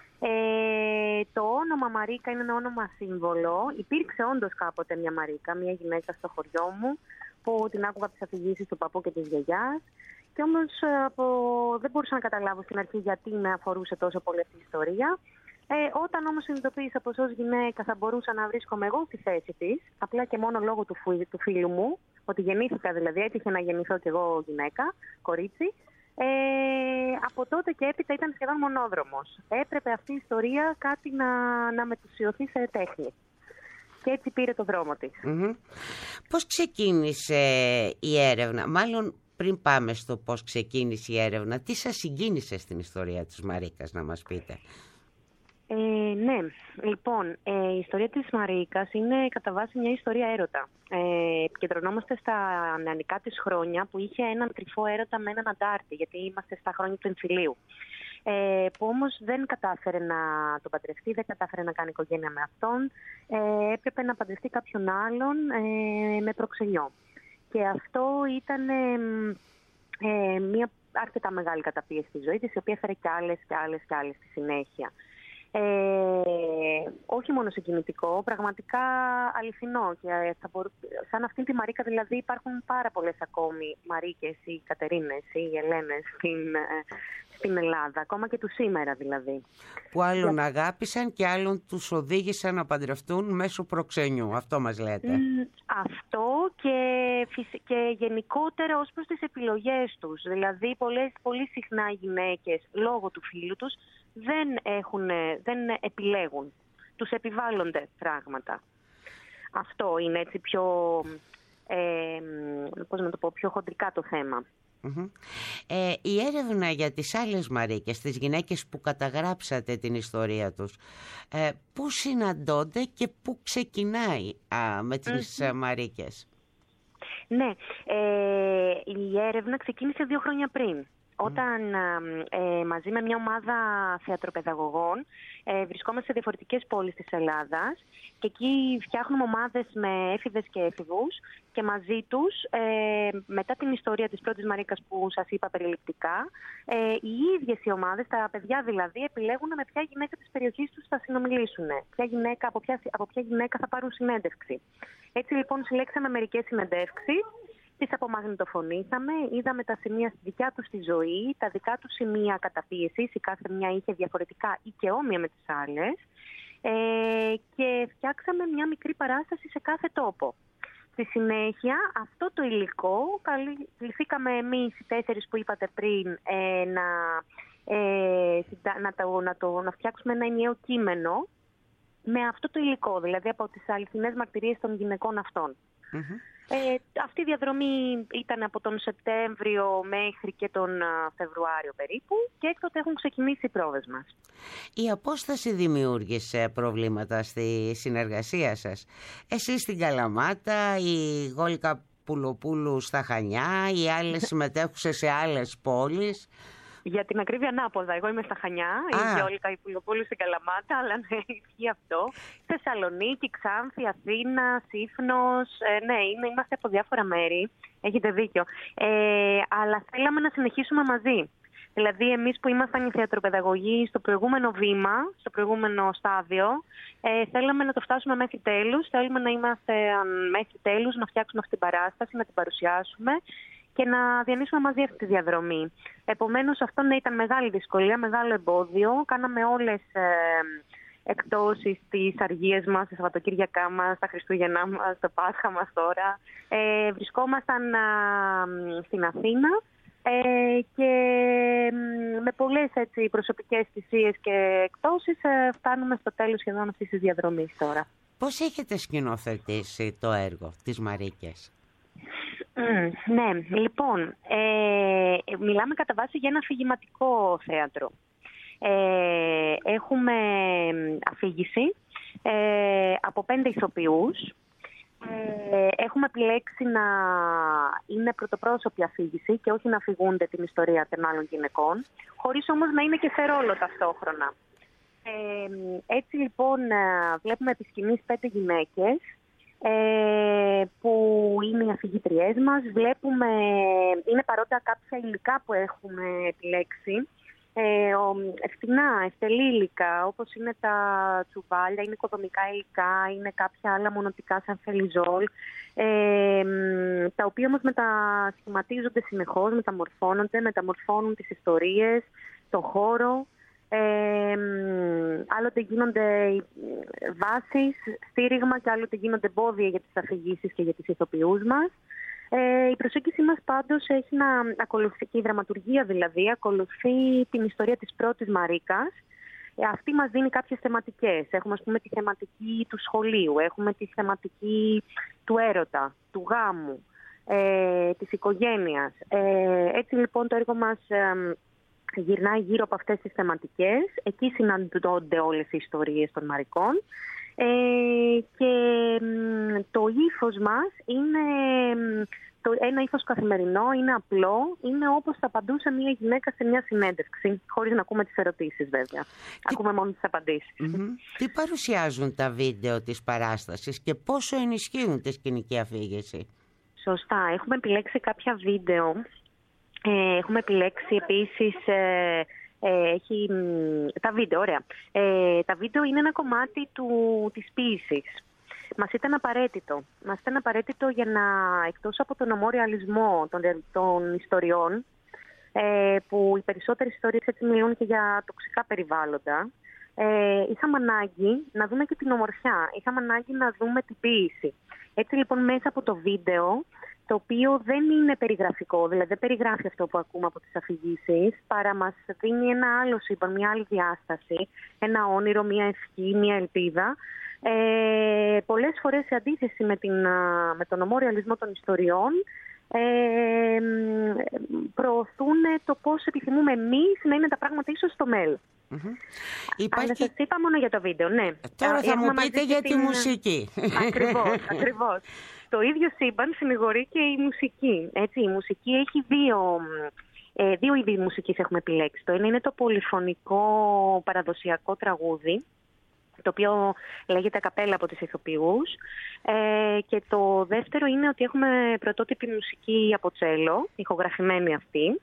Ε, το όνομα Μαρίκα είναι ένα όνομα σύμβολο. Υπήρξε όντως κάποτε μια Μαρίκα, μια γυναίκα στο χωριό μου, που την άκουγα από τις αφηγήσεις του παππού και της γιαγιάς. Και όμως από... δεν μπορούσα να καταλάβω στην αρχή γιατί με αφορούσε τόσο πολύ αυτή η ιστορία. Ε, όταν όμως συνειδητοποίησα πως ως γυναίκα θα μπορούσα να βρίσκομαι εγώ στη θέση της, απλά και μόνο λόγω του, φου... του φίλου μου, ότι γεννήθηκα δηλαδή, έτυχε να γεννηθώ κι εγώ γυναίκα, κορίτσι. Ε, από τότε και έπειτα ήταν σχεδόν μονόδρομος. Έπρεπε αυτή η ιστορία κάτι να, να μετουσιωθεί σε τέχνη. Και έτσι πήρε το δρόμο της. Mm-hmm. Πώς ξεκίνησε η έρευνα? Μάλλον πριν πάμε στο πώς ξεκίνησε η έρευνα, τι σας συγκίνησε στην ιστορία της Μαρίκας, να μας πείτε? Ε, ναι, λοιπόν, ε, η ιστορία της Μαρίκας είναι κατά βάση μια ιστορία έρωτα. Ε, επικεντρωνόμαστε στα νεανικά της χρόνια που είχε έναν κρυφό έρωτα με έναν αντάρτη, γιατί είμαστε στα χρόνια του εμφυλίου. Ε, που όμως δεν κατάφερε να τον παντρευτεί, δεν κατάφερε να κάνει οικογένεια με αυτόν. Ε, έπρεπε να παντρευτεί κάποιον άλλον ε, με προξενιό. Και αυτό ήταν ε, ε, μια αρκετά μεγάλη καταπίεση στη ζωή της, η οποία έφερε και άλλες και άλλες και άλλες στη συνέχεια. Ε, όχι μόνο συγκινητικό, πραγματικά αληθινό. Και θα μπορού... Σαν αυτήν τη Μαρίκα δηλαδή υπάρχουν πάρα πολλές ακόμη Μαρίκες ή Κατερίνες ή Ελένες στην, στην Ελλάδα, ακόμα και του σήμερα δηλαδή. Που άλλον Για... αγάπησαν και άλλον τους οδήγησαν να παντρευτούν μέσω προξενιού, αυτό μας λέτε. Mm, αυτό και, και γενικότερα ως προς τις επιλογές τους. Δηλαδή πολλές, πολύ συχνά γυναίκες λόγω του φύλου τους δεν, έχουν, δεν επιλέγουν. Τους επιβάλλονται πράγματα. Αυτό είναι έτσι πιο, ε, πώς να το πω, πιο χοντρικά το θέμα. Mm-hmm. Ε, η έρευνα για τις άλλες Μαρίκες, τις γυναίκες που καταγράψατε την ιστορία τους, ε, πού συναντώνται και πού ξεκινάει α, με τις mm-hmm. Μαρίκες? Ναι, ε, η έρευνα ξεκίνησε δύο χρόνια πριν. Όταν ε, μαζί με μια ομάδα θεατροπαιδαγωγών ε, βρισκόμαστε σε διαφορετικές πόλεις της Ελλάδας και εκεί φτιάχνουμε ομάδες με έφηβες και έφηβους και μαζί τους, ε, μετά την ιστορία της πρώτης Μαρίκας που σας είπα περιληπτικά, ε, οι ίδιες οι ομάδες, τα παιδιά δηλαδή, επιλέγουν με ποια γυναίκα της περιοχής τους θα συνομιλήσουν, ποια γυναίκα, από, ποια, από ποια γυναίκα θα πάρουν συνέντευξη. Έτσι λοιπόν συλλέξαμε μερικές συνεντεύξεις, τις απομαγνητοφωνήσαμε, είδαμε τα σημεία στη δικιά τους τη ζωή, τα δικά τους σημεία καταπίεσης, η κάθε μια είχε διαφορετικά ή και όμοια με τις άλλες, ε, και φτιάξαμε μια μικρή παράσταση σε κάθε τόπο. Στη συνέχεια αυτό το υλικό κληθήκαμε εμείς οι τέσσερις που είπατε πριν ε, να, ε, να, το, να, το, να φτιάξουμε ένα ενιαίο κείμενο με αυτό το υλικό, δηλαδή από τις αληθινές μαρτυρίες των γυναικών αυτών. Mm-hmm. Ε, αυτή η διαδρομή ήταν από τον Σεπτέμβριο μέχρι και τον Φεβρουάριο περίπου και έκτοτε έχουν ξεκινήσει οι πρόβες μας. Η απόσταση δημιούργησε προβλήματα στη συνεργασία σας? Εσείς στην Καλαμάτα, η Γόλικα Πουλοπούλου στα Χανιά, οι άλλες συμμετέχουσες σε άλλες πόλεις. Για την ακρίβεια ανάποδα. Εγώ είμαι στα Χανιά, η Γιόλικα η Πουλοπούλου στην Καλαμάτα, αλλά ναι, ισχύει αυτό. Θεσσαλονίκη, Ξάνθη, Αθήνα, Σύφνος, ε, ναι, είναι, είμαστε από διάφορα μέρη, έχετε δίκιο. Ε, αλλά θέλαμε να συνεχίσουμε μαζί. Δηλαδή εμείς που ήμασταν οι θεατροπαιδαγωγοί στο προηγούμενο βήμα, στο προηγούμενο στάδιο, ε, θέλαμε να το φτάσουμε μέχρι τέλους, θέλουμε να είμαστε μέχρι τέλους, να φτιάξουμε αυτή την παράσταση, να την παρουσιάσουμε και να διανύσουμε μαζί αυτή τη διαδρομή. Επομένως αυτό ναι, ήταν μεγάλη δυσκολία, μεγάλο εμπόδιο. Κάναμε όλες ε, εκτόσεις τις αργίες μας, τα Σαββατοκύριακά μας, τα Χριστούγεννά μας, το Πάσχα μας τώρα. Ε, βρισκόμασταν α, στην Αθήνα ε, και με πολλές έτσι, προσωπικές θυσίες και εκτόσεις ε, φτάνουμε στο τέλος σχεδόν αυτής της διαδρομής τώρα. Πώς έχετε σκηνοθετήσει το έργο της Μαρίκες? Mm, ναι, λοιπόν, ε, μιλάμε κατά βάση για ένα αφηγηματικό θέατρο. Ε, έχουμε αφήγηση ε, από πέντε ηθοποιούς. Ε, έχουμε επιλέξει να είναι πρωτοπρόσωπη αφήγηση και όχι να αφηγούνται την ιστορία των άλλων γυναικών, χωρίς όμως να είναι και σε ρόλο ταυτόχρονα. Ε, έτσι λοιπόν βλέπουμε επί σκηνής πέντε γυναίκες Ε, που είναι οι αφηγήτριές μας. Βλέπουμε, είναι παρόντα κάποια υλικά που έχουμε επιλέξει, ε, ευθυνά, ευτελήλικα, όπως είναι τα τσουβάλια, είναι οικοδομικά υλικά, είναι κάποια άλλα μονοτικά σαν φελιζόλ, ε, τα οποία όμως μετασχηματίζονται συνεχώς, μεταμορφώνονται, μεταμορφώνουν τις ιστορίες, το χώρο. Ε, άλλοτε γίνονται βάσεις, στήριγμα και άλλοτε γίνονται εμπόδια για τις αφηγήσεις και για τις ηθοποιούς μας. Ε, η προσέγγιση μας πάντως έχει να ακολουθεί, και η δραματουργία δηλαδή, ακολουθεί την ιστορία της πρώτης Μαρίκας. Ε, αυτή μας δίνει κάποιες θεματικές. Έχουμε ας πούμε τη θεματική του σχολείου, έχουμε τη θεματική του έρωτα, του γάμου, ε, της οικογένειας. Ε, έτσι λοιπόν το έργο μας ε, γυρνάει γύρω από αυτές τις θεματικές. Εκεί συναντώνται όλες οι ιστορίες των Μαρικών. Ε, και το ύφος μας είναι το, ένα ύφος καθημερινό, είναι απλό, είναι όπως θα απαντούσε μια γυναίκα σε μια συνέντευξη, χωρίς να ακούμε τις ερωτήσεις βέβαια. Τι... Ακούμε μόνο τις απαντήσεις. Mm-hmm. Τι παρουσιάζουν τα βίντεο της παράστασης και πόσο ενισχύουν τη σκηνική αφήγηση? Σωστά. Έχουμε επιλέξει κάποια βίντεο Ε, έχουμε επιλέξει επίσης... Ε, ε, έχει, τα βίντεο, ωραία. Ε, τα βίντεο είναι ένα κομμάτι του, της ποίησης. Μας ήταν απαραίτητο. Μας ήταν απαραίτητο για να, εκτός από τον ομό ρεαλισμό των, των ιστοριών, ε, που οι περισσότερες ιστορίες έτσι μιλούν και για τοξικά περιβάλλοντα, ε, είχαμε ανάγκη να δούμε και την ομορφιά. Είχαμε ανάγκη να δούμε την ποίηση. Έτσι λοιπόν μέσα από το βίντεο, το οποίο δεν είναι περιγραφικό, δηλαδή δεν περιγράφει αυτό που ακούμε από τις αφηγήσεις, παρά μας δίνει ένα άλλο σύμπαν, μια άλλη διάσταση, ένα όνειρο, μια ευχή, μια ελπίδα. Ε, πολλές φορές σε αντίθεση με, την, με τον ομό ρεαλισμό των ιστοριών, ε, προωθούν το πώς επιθυμούμε εμείς να είναι τα πράγματα ίσως στο μέλλον. Mm-hmm. Υπάρχει... Αλλά σας είπα μόνο για το βίντεο, ναι. Τώρα θα μου πείτε για τη μουσική. Ακριβώς, ακριβώς. Το ίδιο σύμπαν συνηγορεί και η μουσική. Έτσι, η μουσική έχει δύο, ε, δύο είδη μουσικής έχουμε επιλέξει. Το ένα είναι το πολυφωνικό παραδοσιακό τραγούδι, το οποίο λέγεται ακαπέλα από τις ηθοποιούς. Ε, και το δεύτερο είναι ότι έχουμε πρωτότυπη μουσική από τσέλο, ηχογραφημένη αυτή.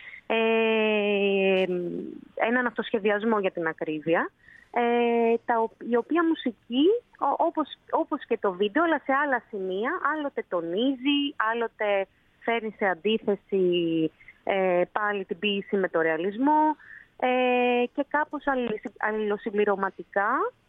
Ε, έναν αυτοσχεδιασμό για την ακρίβεια. Ε, τα, η οποία μουσική, όπως, όπως και το βίντεο, αλλά σε άλλα σημεία, άλλοτε τονίζει, άλλοτε φέρνει σε αντίθεση ε, πάλι την ποίηση με το ρεαλισμό ε, και κάπως αλληλοσυμπληρωματικά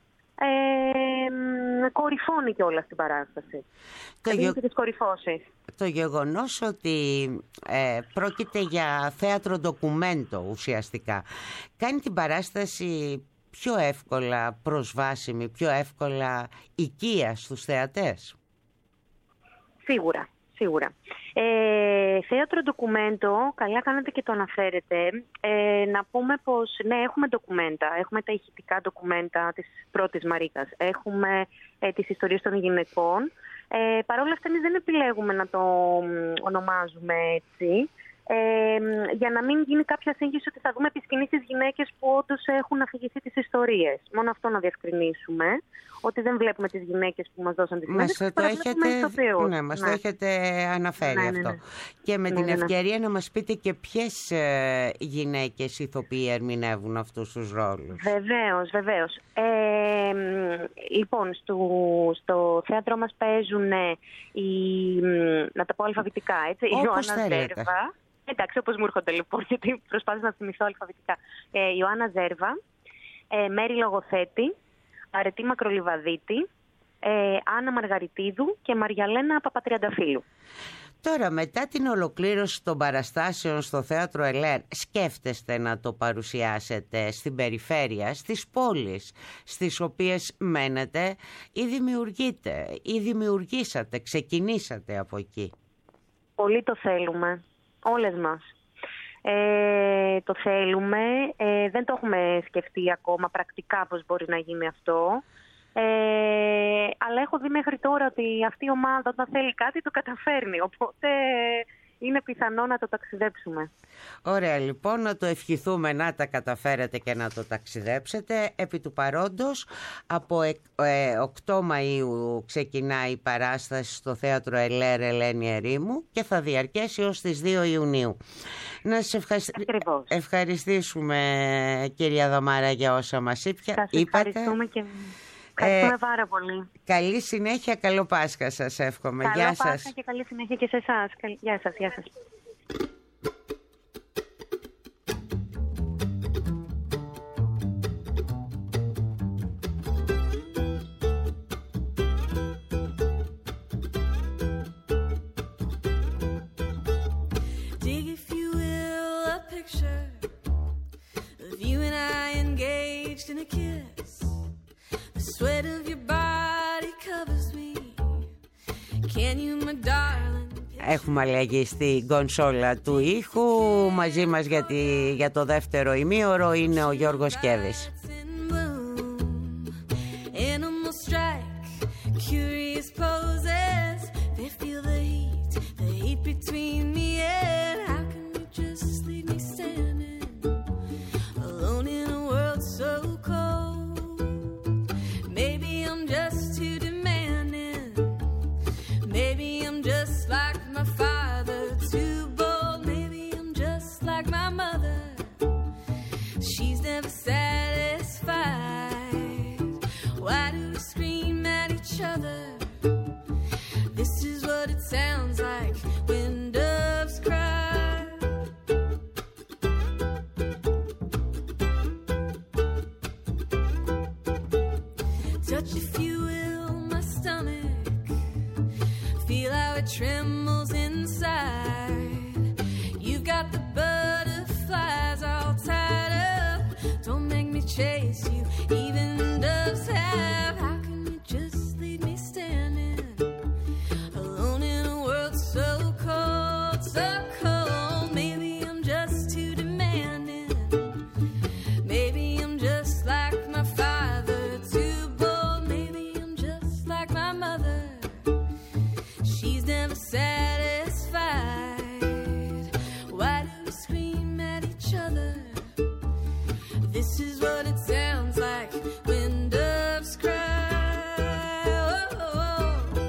ε, κορυφώνει και όλα στην παράσταση. Το, γε... και τις κορυφώσεις. Το γεγονός ότι ε, πρόκειται για θέατρο ντοκουμέντο ουσιαστικά κάνει την παράσταση πιο εύκολα προσβάσιμη, πιο εύκολα οικία στους θεατές. Σίγουρα, σίγουρα. Ε, θέατρο ντοκουμέντο, καλά κάνετε και το αναφέρετε. Ε, να πούμε πως, ναι, έχουμε ντοκουμέντα. Έχουμε τα ηχητικά ντοκουμέντα της πρώτης Μαρίκας. Έχουμε ε, τις ιστορίες των γυναικών. Ε, Παρ' όλα αυτά, εμείς δεν επιλέγουμε να το ονομάζουμε έτσι. Ε, για να μην γίνει κάποια σύγχυση ότι θα δούμε επί σκηνής τις γυναίκες που όντως έχουν αφηγηθεί τις ιστορίες. Μόνο αυτό να διευκρινίσουμε, ότι δεν βλέπουμε τις γυναίκες που μας δώσαν τις γυναίκες. Μας το έχετε, ναι, μας ναι. το έχετε αναφέρει ναι, ναι, ναι. αυτό. Και με ναι, την ναι, ναι. ευκαιρία να μας πείτε και ποιες ε, γυναίκες ηθοποιοί ερμηνεύουν αυτούς τους ρόλους. Βεβαίως, βεβαίως. Ε, λοιπόν, στο, στο θέατρο μας παίζουν οι, να τα πω αλφαβητικά, έτσι, η Ιωάννα Ζέρβα. Εντάξει, όπως μου έρχονται λοιπόν, γιατί προσπάθησα να θυμηθώ αλφαβητικά. Ε, Ιωάννα Ζέρβα, ε, Μέρη Λογοθέτη, Αρετή Μακρολιβαδίτη, ε, Άννα Μαργαριτίδου και Μαριαλένα Παπατριανταφύλου. Τώρα, μετά την ολοκλήρωση των παραστάσεων στο Θέατρο Ελέρ, σκέφτεστε να το παρουσιάσετε στην περιφέρεια, στις πόλεις στις οποίες μένετε ή δημιουργείτε ή δημιουργήσατε, ξεκινήσατε από εκεί? Πολύ το θέλουμε. Όλες μας. Ε, το θέλουμε. Ε, δεν το έχουμε σκεφτεί ακόμα πρακτικά πώς μπορεί να γίνει αυτό. Ε, αλλά έχω δει μέχρι τώρα ότι αυτή η ομάδα όταν θέλει κάτι το καταφέρνει. Οπότε είναι πιθανό να το ταξιδέψουμε. Ωραία, λοιπόν, να το ευχηθούμε να τα καταφέρετε και να το ταξιδέψετε. Επί του παρόντος, από οκτώ Μαΐου ξεκινάει η παράσταση στο Θέατρο Ελέρ Ελένη Ερήμου και θα διαρκέσει ως τις δύο Ιουνίου. Να σας ευχαρισ... ευχαριστήσουμε, κυρία Δαμάρα, για όσα μας είπατε. Σας ευχαριστούμε και... Ευχαριστούμε ε, πάρα πολύ. Καλή συνέχεια, καλό Πάσχα σας εύχομαι. Καλό γεια Πάσχα σας. Και καλή συνέχεια και σε εσάς. Γεια σας, γεια σας. Dig, if you will, a picture of you and I engaged in a kiss. The sweat of your body covers me. Can you, my darling? Έχουμε αλλαγή στην κονσόλα του ήχου. Μαζί μας για, τη, για το δεύτερο ημίωρο είναι ο Γιώργος Κέβης. Maybe I'm just like my father, too bold. Maybe I'm just feel how it trembles inside. You've got the butterflies all tied up. Don't make me chase you, even doves have. How can you just leave me standing alone in a world so cold, so cold? Maybe I'm just too demanding. Maybe I'm just like my father, too bold. Maybe I'm just like my mother. She's never satisfied. Why do we scream at each other? This is what it sounds like when doves cry. Oh, oh, oh.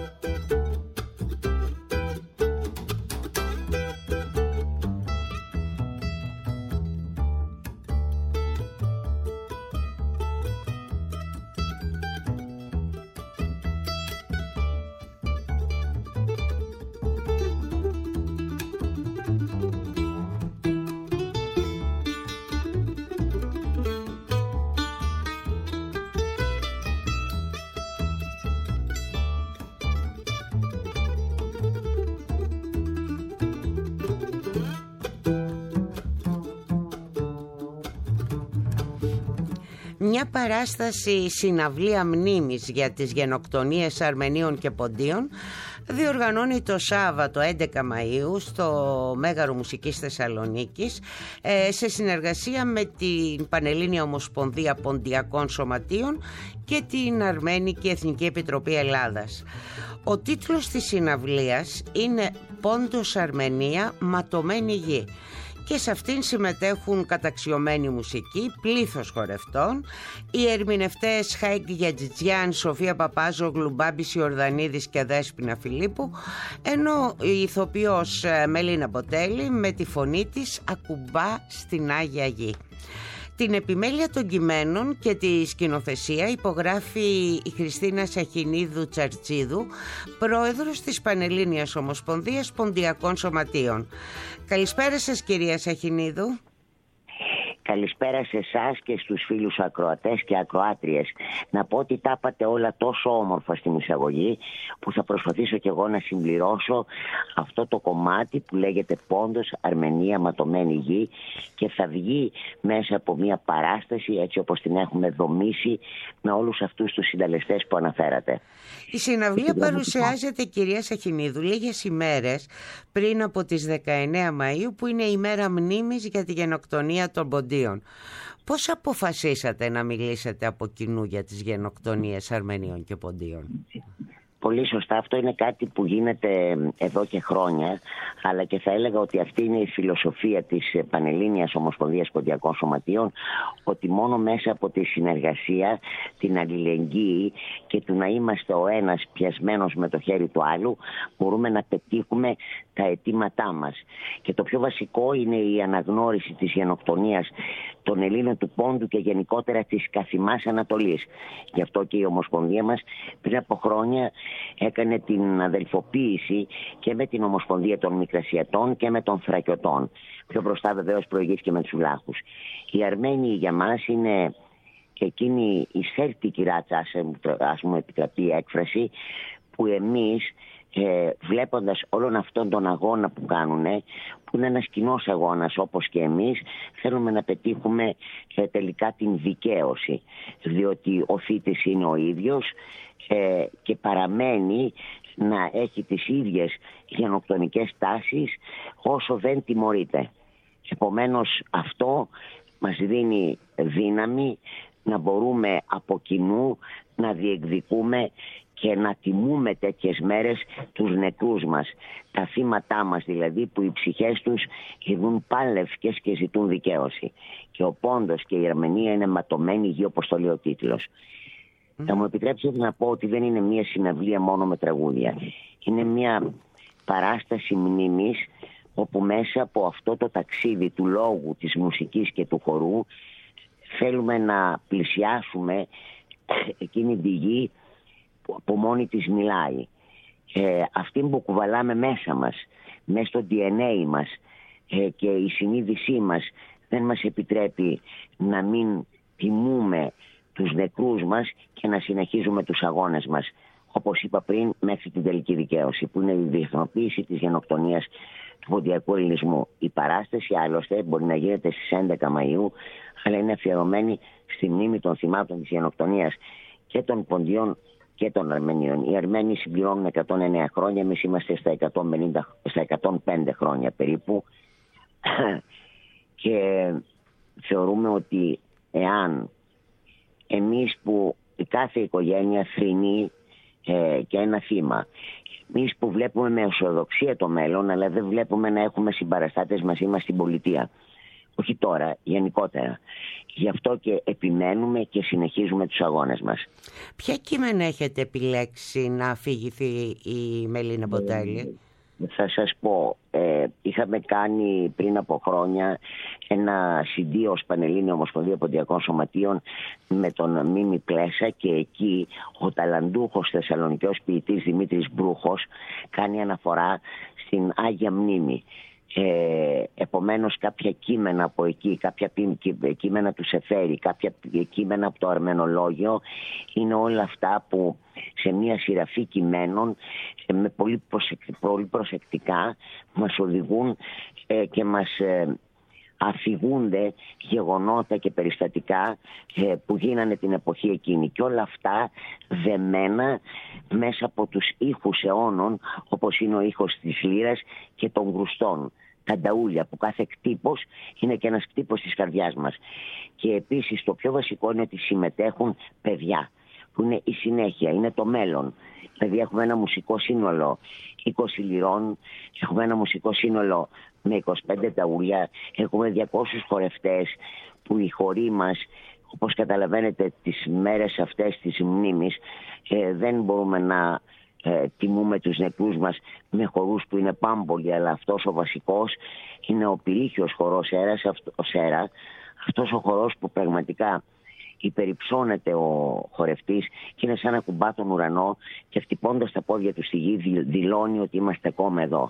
Μια παράσταση συναυλία μνήμης για τις γενοκτονίες Αρμενίων και Ποντίων διοργανώνει το Σάββατο έντεκα Μαΐου στο Μέγαρο Μουσικής Θεσσαλονίκης σε συνεργασία με την Πανελλήνια Ομοσπονδία Ποντιακών Σωματείων και την Αρμένικη Εθνική Επιτροπή Ελλάδας. Ο τίτλος της συναυλίας είναι «Πόντος Αρμενία, ματωμένη γη». Και σε αυτήν συμμετέχουν καταξιωμένη μουσική, πλήθος χορευτών, οι ερμηνευτές Χάικ Γιατζιτζιάν, Σοφία Παπάζογλου, Μπάμπης Ιορδανίδης και Δέσποινα Φιλίππου, ενώ η ηθοποιός Μελίνα Μποτέλη με τη φωνή της ακουμπά στην Άγια Γη. Την επιμέλεια των κειμένων και τη σκηνοθεσία υπογράφει η Χριστίνα Σαχινίδου Τσαρτσίδου, πρόεδρος της Πανελλήνιας Ομοσπονδίας Ποντιακών Σωματείων. Καλησπέρα σας, κυρία Σαχινίδου. Καλησπέρα σε εσάς και στους φίλους ακροατές και ακροάτριες. Να πω ότι τα είπατε όλα τόσο όμορφα στην εισαγωγή που θα προσπαθήσω κι εγώ να συμπληρώσω αυτό το κομμάτι που λέγεται Πόντος Αρμενία, ματωμένη γη, και θα βγει μέσα από μια παράσταση έτσι όπως την έχουμε δομήσει με όλους αυτούς τους συντελεστές που αναφέρατε. Η συναυλία παρουσιάζεται, κυρία Σαχινίδου, λίγες ημέρες πριν από τις δεκαεννέα Μαΐου, που είναι η μέρα μνήμης για τη γενοκτονία των Ποντίων. Πώς αποφασίσατε να μιλήσετε από κοινού για τις γενοκτονίες Αρμενίων και Ποντίων? Πολύ σωστά, αυτό είναι κάτι που γίνεται εδώ και χρόνια, αλλά και θα έλεγα ότι αυτή είναι η φιλοσοφία της Πανελλήνιας Ομοσπονδίας Ποντιακών Σωματείων, ότι μόνο μέσα από τη συνεργασία, την αλληλεγγύη και του να είμαστε ο ένας πιασμένος με το χέρι του άλλου, μπορούμε να πετύχουμε τα αιτήματά μας. Και το πιο βασικό είναι η αναγνώριση της γενοκτονίας των Ελλήνων του Πόντου και γενικότερα της καθημάς Ανατολής. Γι' αυτό και η Ομοσπονδία μας πριν από χρόνια έκανε την αδελφοποίηση και με την Ομοσπονδία των Μικρασιατών και με των Θρακιωτών. Πιο μπροστά βεβαίως προηγήθηκε με τους Βλάχους. Οι Αρμένοι για μας είναι εκείνη η σφαίρτικη ράτσα, ας μου επιτραπεί η έκφραση, που εμείς Ε, βλέποντας όλον αυτόν τον αγώνα που κάνουν, που είναι ένας κοινός αγώνας όπως και εμείς, θέλουμε να πετύχουμε ε, τελικά την δικαίωση, διότι ο θήτης είναι ο ίδιος ε, και παραμένει να έχει τις ίδιες γενοκτονικές τάσεις όσο δεν τιμωρείται. Επομένως αυτό μας δίνει δύναμη να μπορούμε από κοινού να διεκδικούμε και να τιμούμε τέτοιες μέρες τους νεκρούς μας, τα θύματά μας δηλαδή, που οι ψυχές τους ειδούν πάλευκες και ζητούν δικαίωση. Και ο Πόντος και η Αρμενία είναι ματωμένη γη, όπως το λέει ο τίτλος. Mm. Θα μου επιτρέψετε να πω ότι δεν είναι μια συναυλία μόνο με τραγούδια. Είναι μια παράσταση μνήμης, όπου μέσα από αυτό το ταξίδι του λόγου, της μουσικής και του χορού θέλουμε να πλησιάσουμε εκείνη τη γη που από μόνη της μιλάει. Ε, αυτή που κουβαλάμε μέσα μας, μέσα στο ντι εν έι μας, ε, και η συνείδησή μας δεν μας επιτρέπει να μην τιμούμε τους νεκρούς μας και να συνεχίζουμε τους αγώνες μας. όπως είπα πριν, μέχρι την τελική δικαίωση, που είναι η διεθνοποίηση της γενοκτονίας του ποντιακού ελληνισμού. Η παράσταση άλλωστε μπορεί να γίνεται στις έντεκα Μαΐου, αλλά είναι αφιερωμένη στη μνήμη των θυμάτων της γενοκτονίας και των Ποντιών και των Αρμενίων. Οι Αρμένοι συμπληρώνουν εκατόν εννέα χρόνια, εμείς είμαστε στα εκατόν πενήντα, στα εκατόν πέντε χρόνια περίπου και θεωρούμε ότι εάν εμείς που η κάθε οικογένεια θρηνεί ε, και ένα θύμα, εμείς που βλέπουμε με αισιοδοξία το μέλλον, αλλά δεν βλέπουμε να έχουμε συμπαραστάτες μαζί μας στην πολιτεία, όχι τώρα, γενικότερα. Γι' αυτό και επιμένουμε και συνεχίζουμε τους αγώνες μας. Ποια κείμενα έχετε επιλέξει να αφηγηθεί η Μελίνα Μποντέλη? Ε, θα σας πω, ε, είχαμε κάνει πριν από χρόνια ένα σι ντι ως Πανελλήνια Ομοσπονδία Ποντιακών Σωματείων με τον Μίμη Πλέσα, και εκεί ο ταλαντούχος θεσσαλονικιός ποιητής Δημήτρης Μπρούχος κάνει αναφορά στην Άγια Μνήμη. Ε, επομένως κάποια κείμενα από εκεί, κάποια κείμενα του Σεφέρη, κάποια κείμενα από το Αρμενολόγιο, είναι όλα αυτά που σε μια σειραφή κειμένων με πολύ, προσεκ, πολύ προσεκτικά μας οδηγούν ε, και μας ε, αφηγούνται γεγονότα και περιστατικά ε, που γίνανε την εποχή εκείνη, και όλα αυτά δεμένα μέσα από τους ήχους αιώνων, όπως είναι ο ήχος της λύρας και των γρουστών, τα νταούλια, που κάθε κτύπος είναι και ένας κτύπος της καρδιάς μας. Και επίσης το πιο βασικό είναι ότι συμμετέχουν παιδιά, που είναι η συνέχεια, είναι το μέλλον. Δηλαδή έχουμε ένα μουσικό σύνολο είκοσι λυρών, έχουμε ένα μουσικό σύνολο με είκοσι πέντε ταούλια, έχουμε διακόσιους χορευτές που οι χοροί μας, όπως καταλαβαίνετε, τις μέρες αυτές της μνήμης ε, δεν μπορούμε να ε, τιμούμε τους νεκρούς μας με χορούς που είναι πάμπολοι, αλλά αυτός ο βασικός είναι ο πυρήχιος χορός Σέρας, ο Σέρα, αυτός ο χορός που πραγματικά υπεριψώνεται ο χορευτής και είναι σαν να κουμπά τον ουρανό και χτυπώντας τα πόδια του στη γη δηλώνει ότι είμαστε ακόμα εδώ.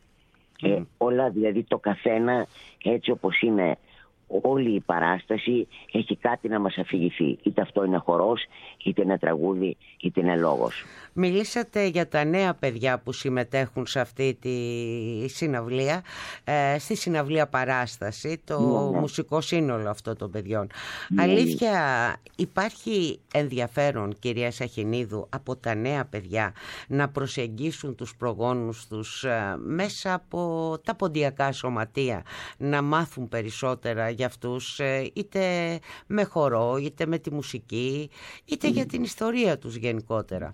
Mm. Ε, όλα δηλαδή, το καθένα έτσι όπως είναι όλη η παράσταση έχει κάτι να μας αφηγηθεί. Είτε αυτό είναι χορός, είτε είναι τραγούδι, είτε είναι λόγος. Μιλήσατε για τα νέα παιδιά που συμμετέχουν σε αυτή τη συναυλία, ε, στη συναυλία παράσταση, το ναι, ναι. μουσικό σύνολο αυτών των παιδιών. Ναι. Αλήθεια, υπάρχει ενδιαφέρον, κυρία Σαχινίδου, από τα νέα παιδιά να προσεγγίσουν τους προγόνους τους ε, μέσα από τα ποντιακά σωματεία, να μάθουν περισσότερα για αυτούς, είτε με χορό, είτε με τη μουσική, είτε mm. για την ιστορία τους γενικότερα?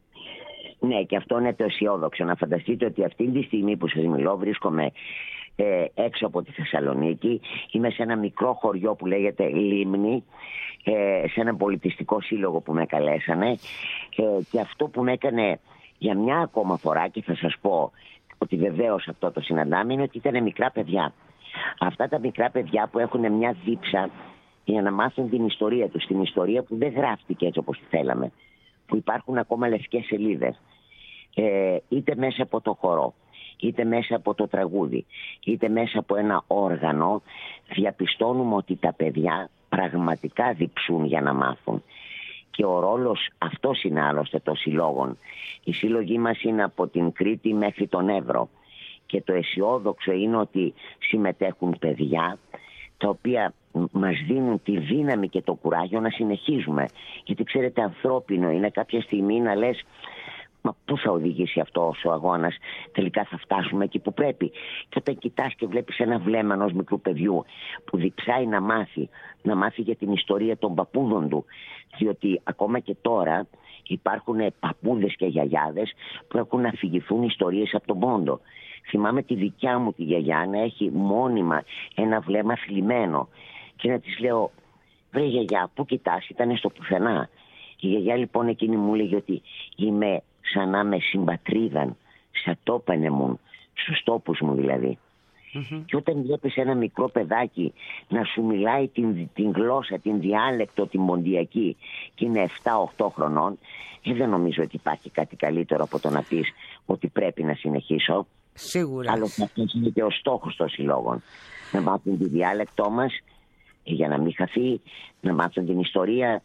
Ναι, και αυτό είναι το αισιόδοξο. Να φανταστείτε ότι αυτή τη στιγμή που σας μιλώ βρίσκομαι ε, έξω από τη Θεσσαλονίκη. Είμαι σε ένα μικρό χωριό που λέγεται Λίμνη, ε, σε ένα πολιτιστικό σύλλογο που με καλέσανε, ε, και αυτό που με έκανε για μια ακόμα φορά, και θα σας πω ότι βεβαίως αυτό το συναντάμε, είναι ότι ήταν μικρά παιδιά. Αυτά τα μικρά παιδιά που έχουν μια δίψα για να μάθουν την ιστορία τους, την ιστορία που δεν γράφτηκε έτσι όπως τη θέλαμε, που υπάρχουν ακόμα λευκές σελίδες, ε, είτε μέσα από το χορό, είτε μέσα από το τραγούδι, είτε μέσα από ένα όργανο, διαπιστώνουμε ότι τα παιδιά πραγματικά διψούν για να μάθουν. Και ο ρόλος αυτός είναι άλλωστε των συλλόγων. Οι σύλλογοι μας είναι από την Κρήτη μέχρι τον Εύρο. Και το αισιόδοξο είναι ότι συμμετέχουν παιδιά τα οποία μας δίνουν τη δύναμη και το κουράγιο να συνεχίζουμε. Γιατί ξέρετε, ανθρώπινο είναι κάποια στιγμή να λες, μα πού θα οδηγήσει αυτός ο αγώνας, τελικά θα φτάσουμε εκεί που πρέπει. Και όταν κοιτάς και βλέπεις ένα βλέμμα ενός μικρού παιδιού που διψάει να μάθει, να μάθει για την ιστορία των παππούδων του, διότι ακόμα και τώρα υπάρχουν παππούδες και γιαγιάδες που έχουν να αφηγηθούν ιστορίες από τον πόντο. Θυμάμαι τη δικιά μου τη γιαγιά να έχει μόνιμα ένα βλέμμα θλιμμένο και να της λέω, βρε γιαγιά, πού κοιτάς, ήταν στο πουθενά. Η γιαγιά λοιπόν εκείνη μου λέγει ότι είμαι σαν να με συμπατρίδαν, σαν τόπανε μου, στους τόπους μου δηλαδή. Mm-hmm. Και όταν βλέπεις ένα μικρό παιδάκι να σου μιλάει την, την γλώσσα, την διάλεκτο, την μοντιακή, και είναι επτά οκτώ χρονών, ε, δεν νομίζω ότι υπάρχει κάτι καλύτερο από το να πεις ότι πρέπει να συνεχίσω. Σίγουρα. Άλλο αυτό είναι και ο στόχος των συλλόγων. Να μάθουν τη διάλεκτό μας για να μην χαθεί, να μάθουν την ιστορία,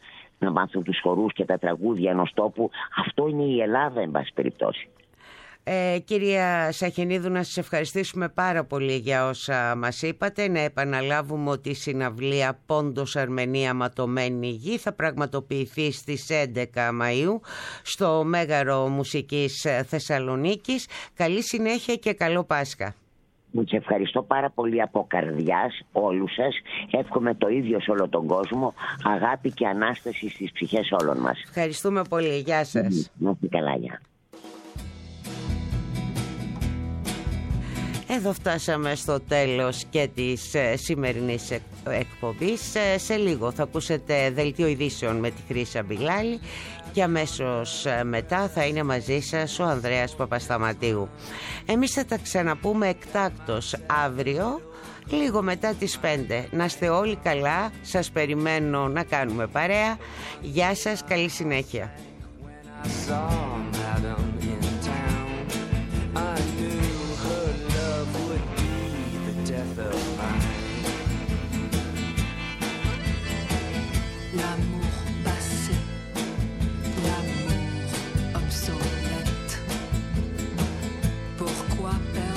να μάθουν τους χορούς και τα τραγούδια ενός τόπου. Αυτό είναι η Ελλάδα, εν πάση περιπτώσει. Ε, κυρία Σαχενίδου, να σας ευχαριστήσουμε πάρα πολύ για όσα μας είπατε. Να επαναλάβουμε ότι η συναυλία Πόντος Αρμενία Ματωμένη Γη θα πραγματοποιηθεί στις έντεκα Μαΐου στο Μέγαρο Μουσικής Θεσσαλονίκης. Καλή συνέχεια και καλό Πάσχα. Μου σε ευχαριστώ πάρα πολύ από καρδιάς όλους σας. Εύχομαι το ίδιο σε όλο τον κόσμο. Αγάπη και Ανάσταση στις ψυχές όλων μας. Ευχαριστούμε πολύ. Γεια σας. Να είστε καλά, γεια. Εδώ φτάσαμε στο τέλος και της ε, σημερινής εκ, εκπομπής. Ε, σε λίγο θα ακούσετε δελτίο ειδήσεων με τη Χρύσα Μπιλάλη και αμέσως ε, μετά θα είναι μαζί σας ο Ανδρέας Παπασταματίου. Εμείς θα τα ξαναπούμε εκτάκτως αύριο, λίγο μετά τις πέντε. Να είστε όλοι καλά, σας περιμένω να κάνουμε παρέα. Γεια σας, καλή συνέχεια. L'amour passé, l'amour obsolète. Pourquoi perdre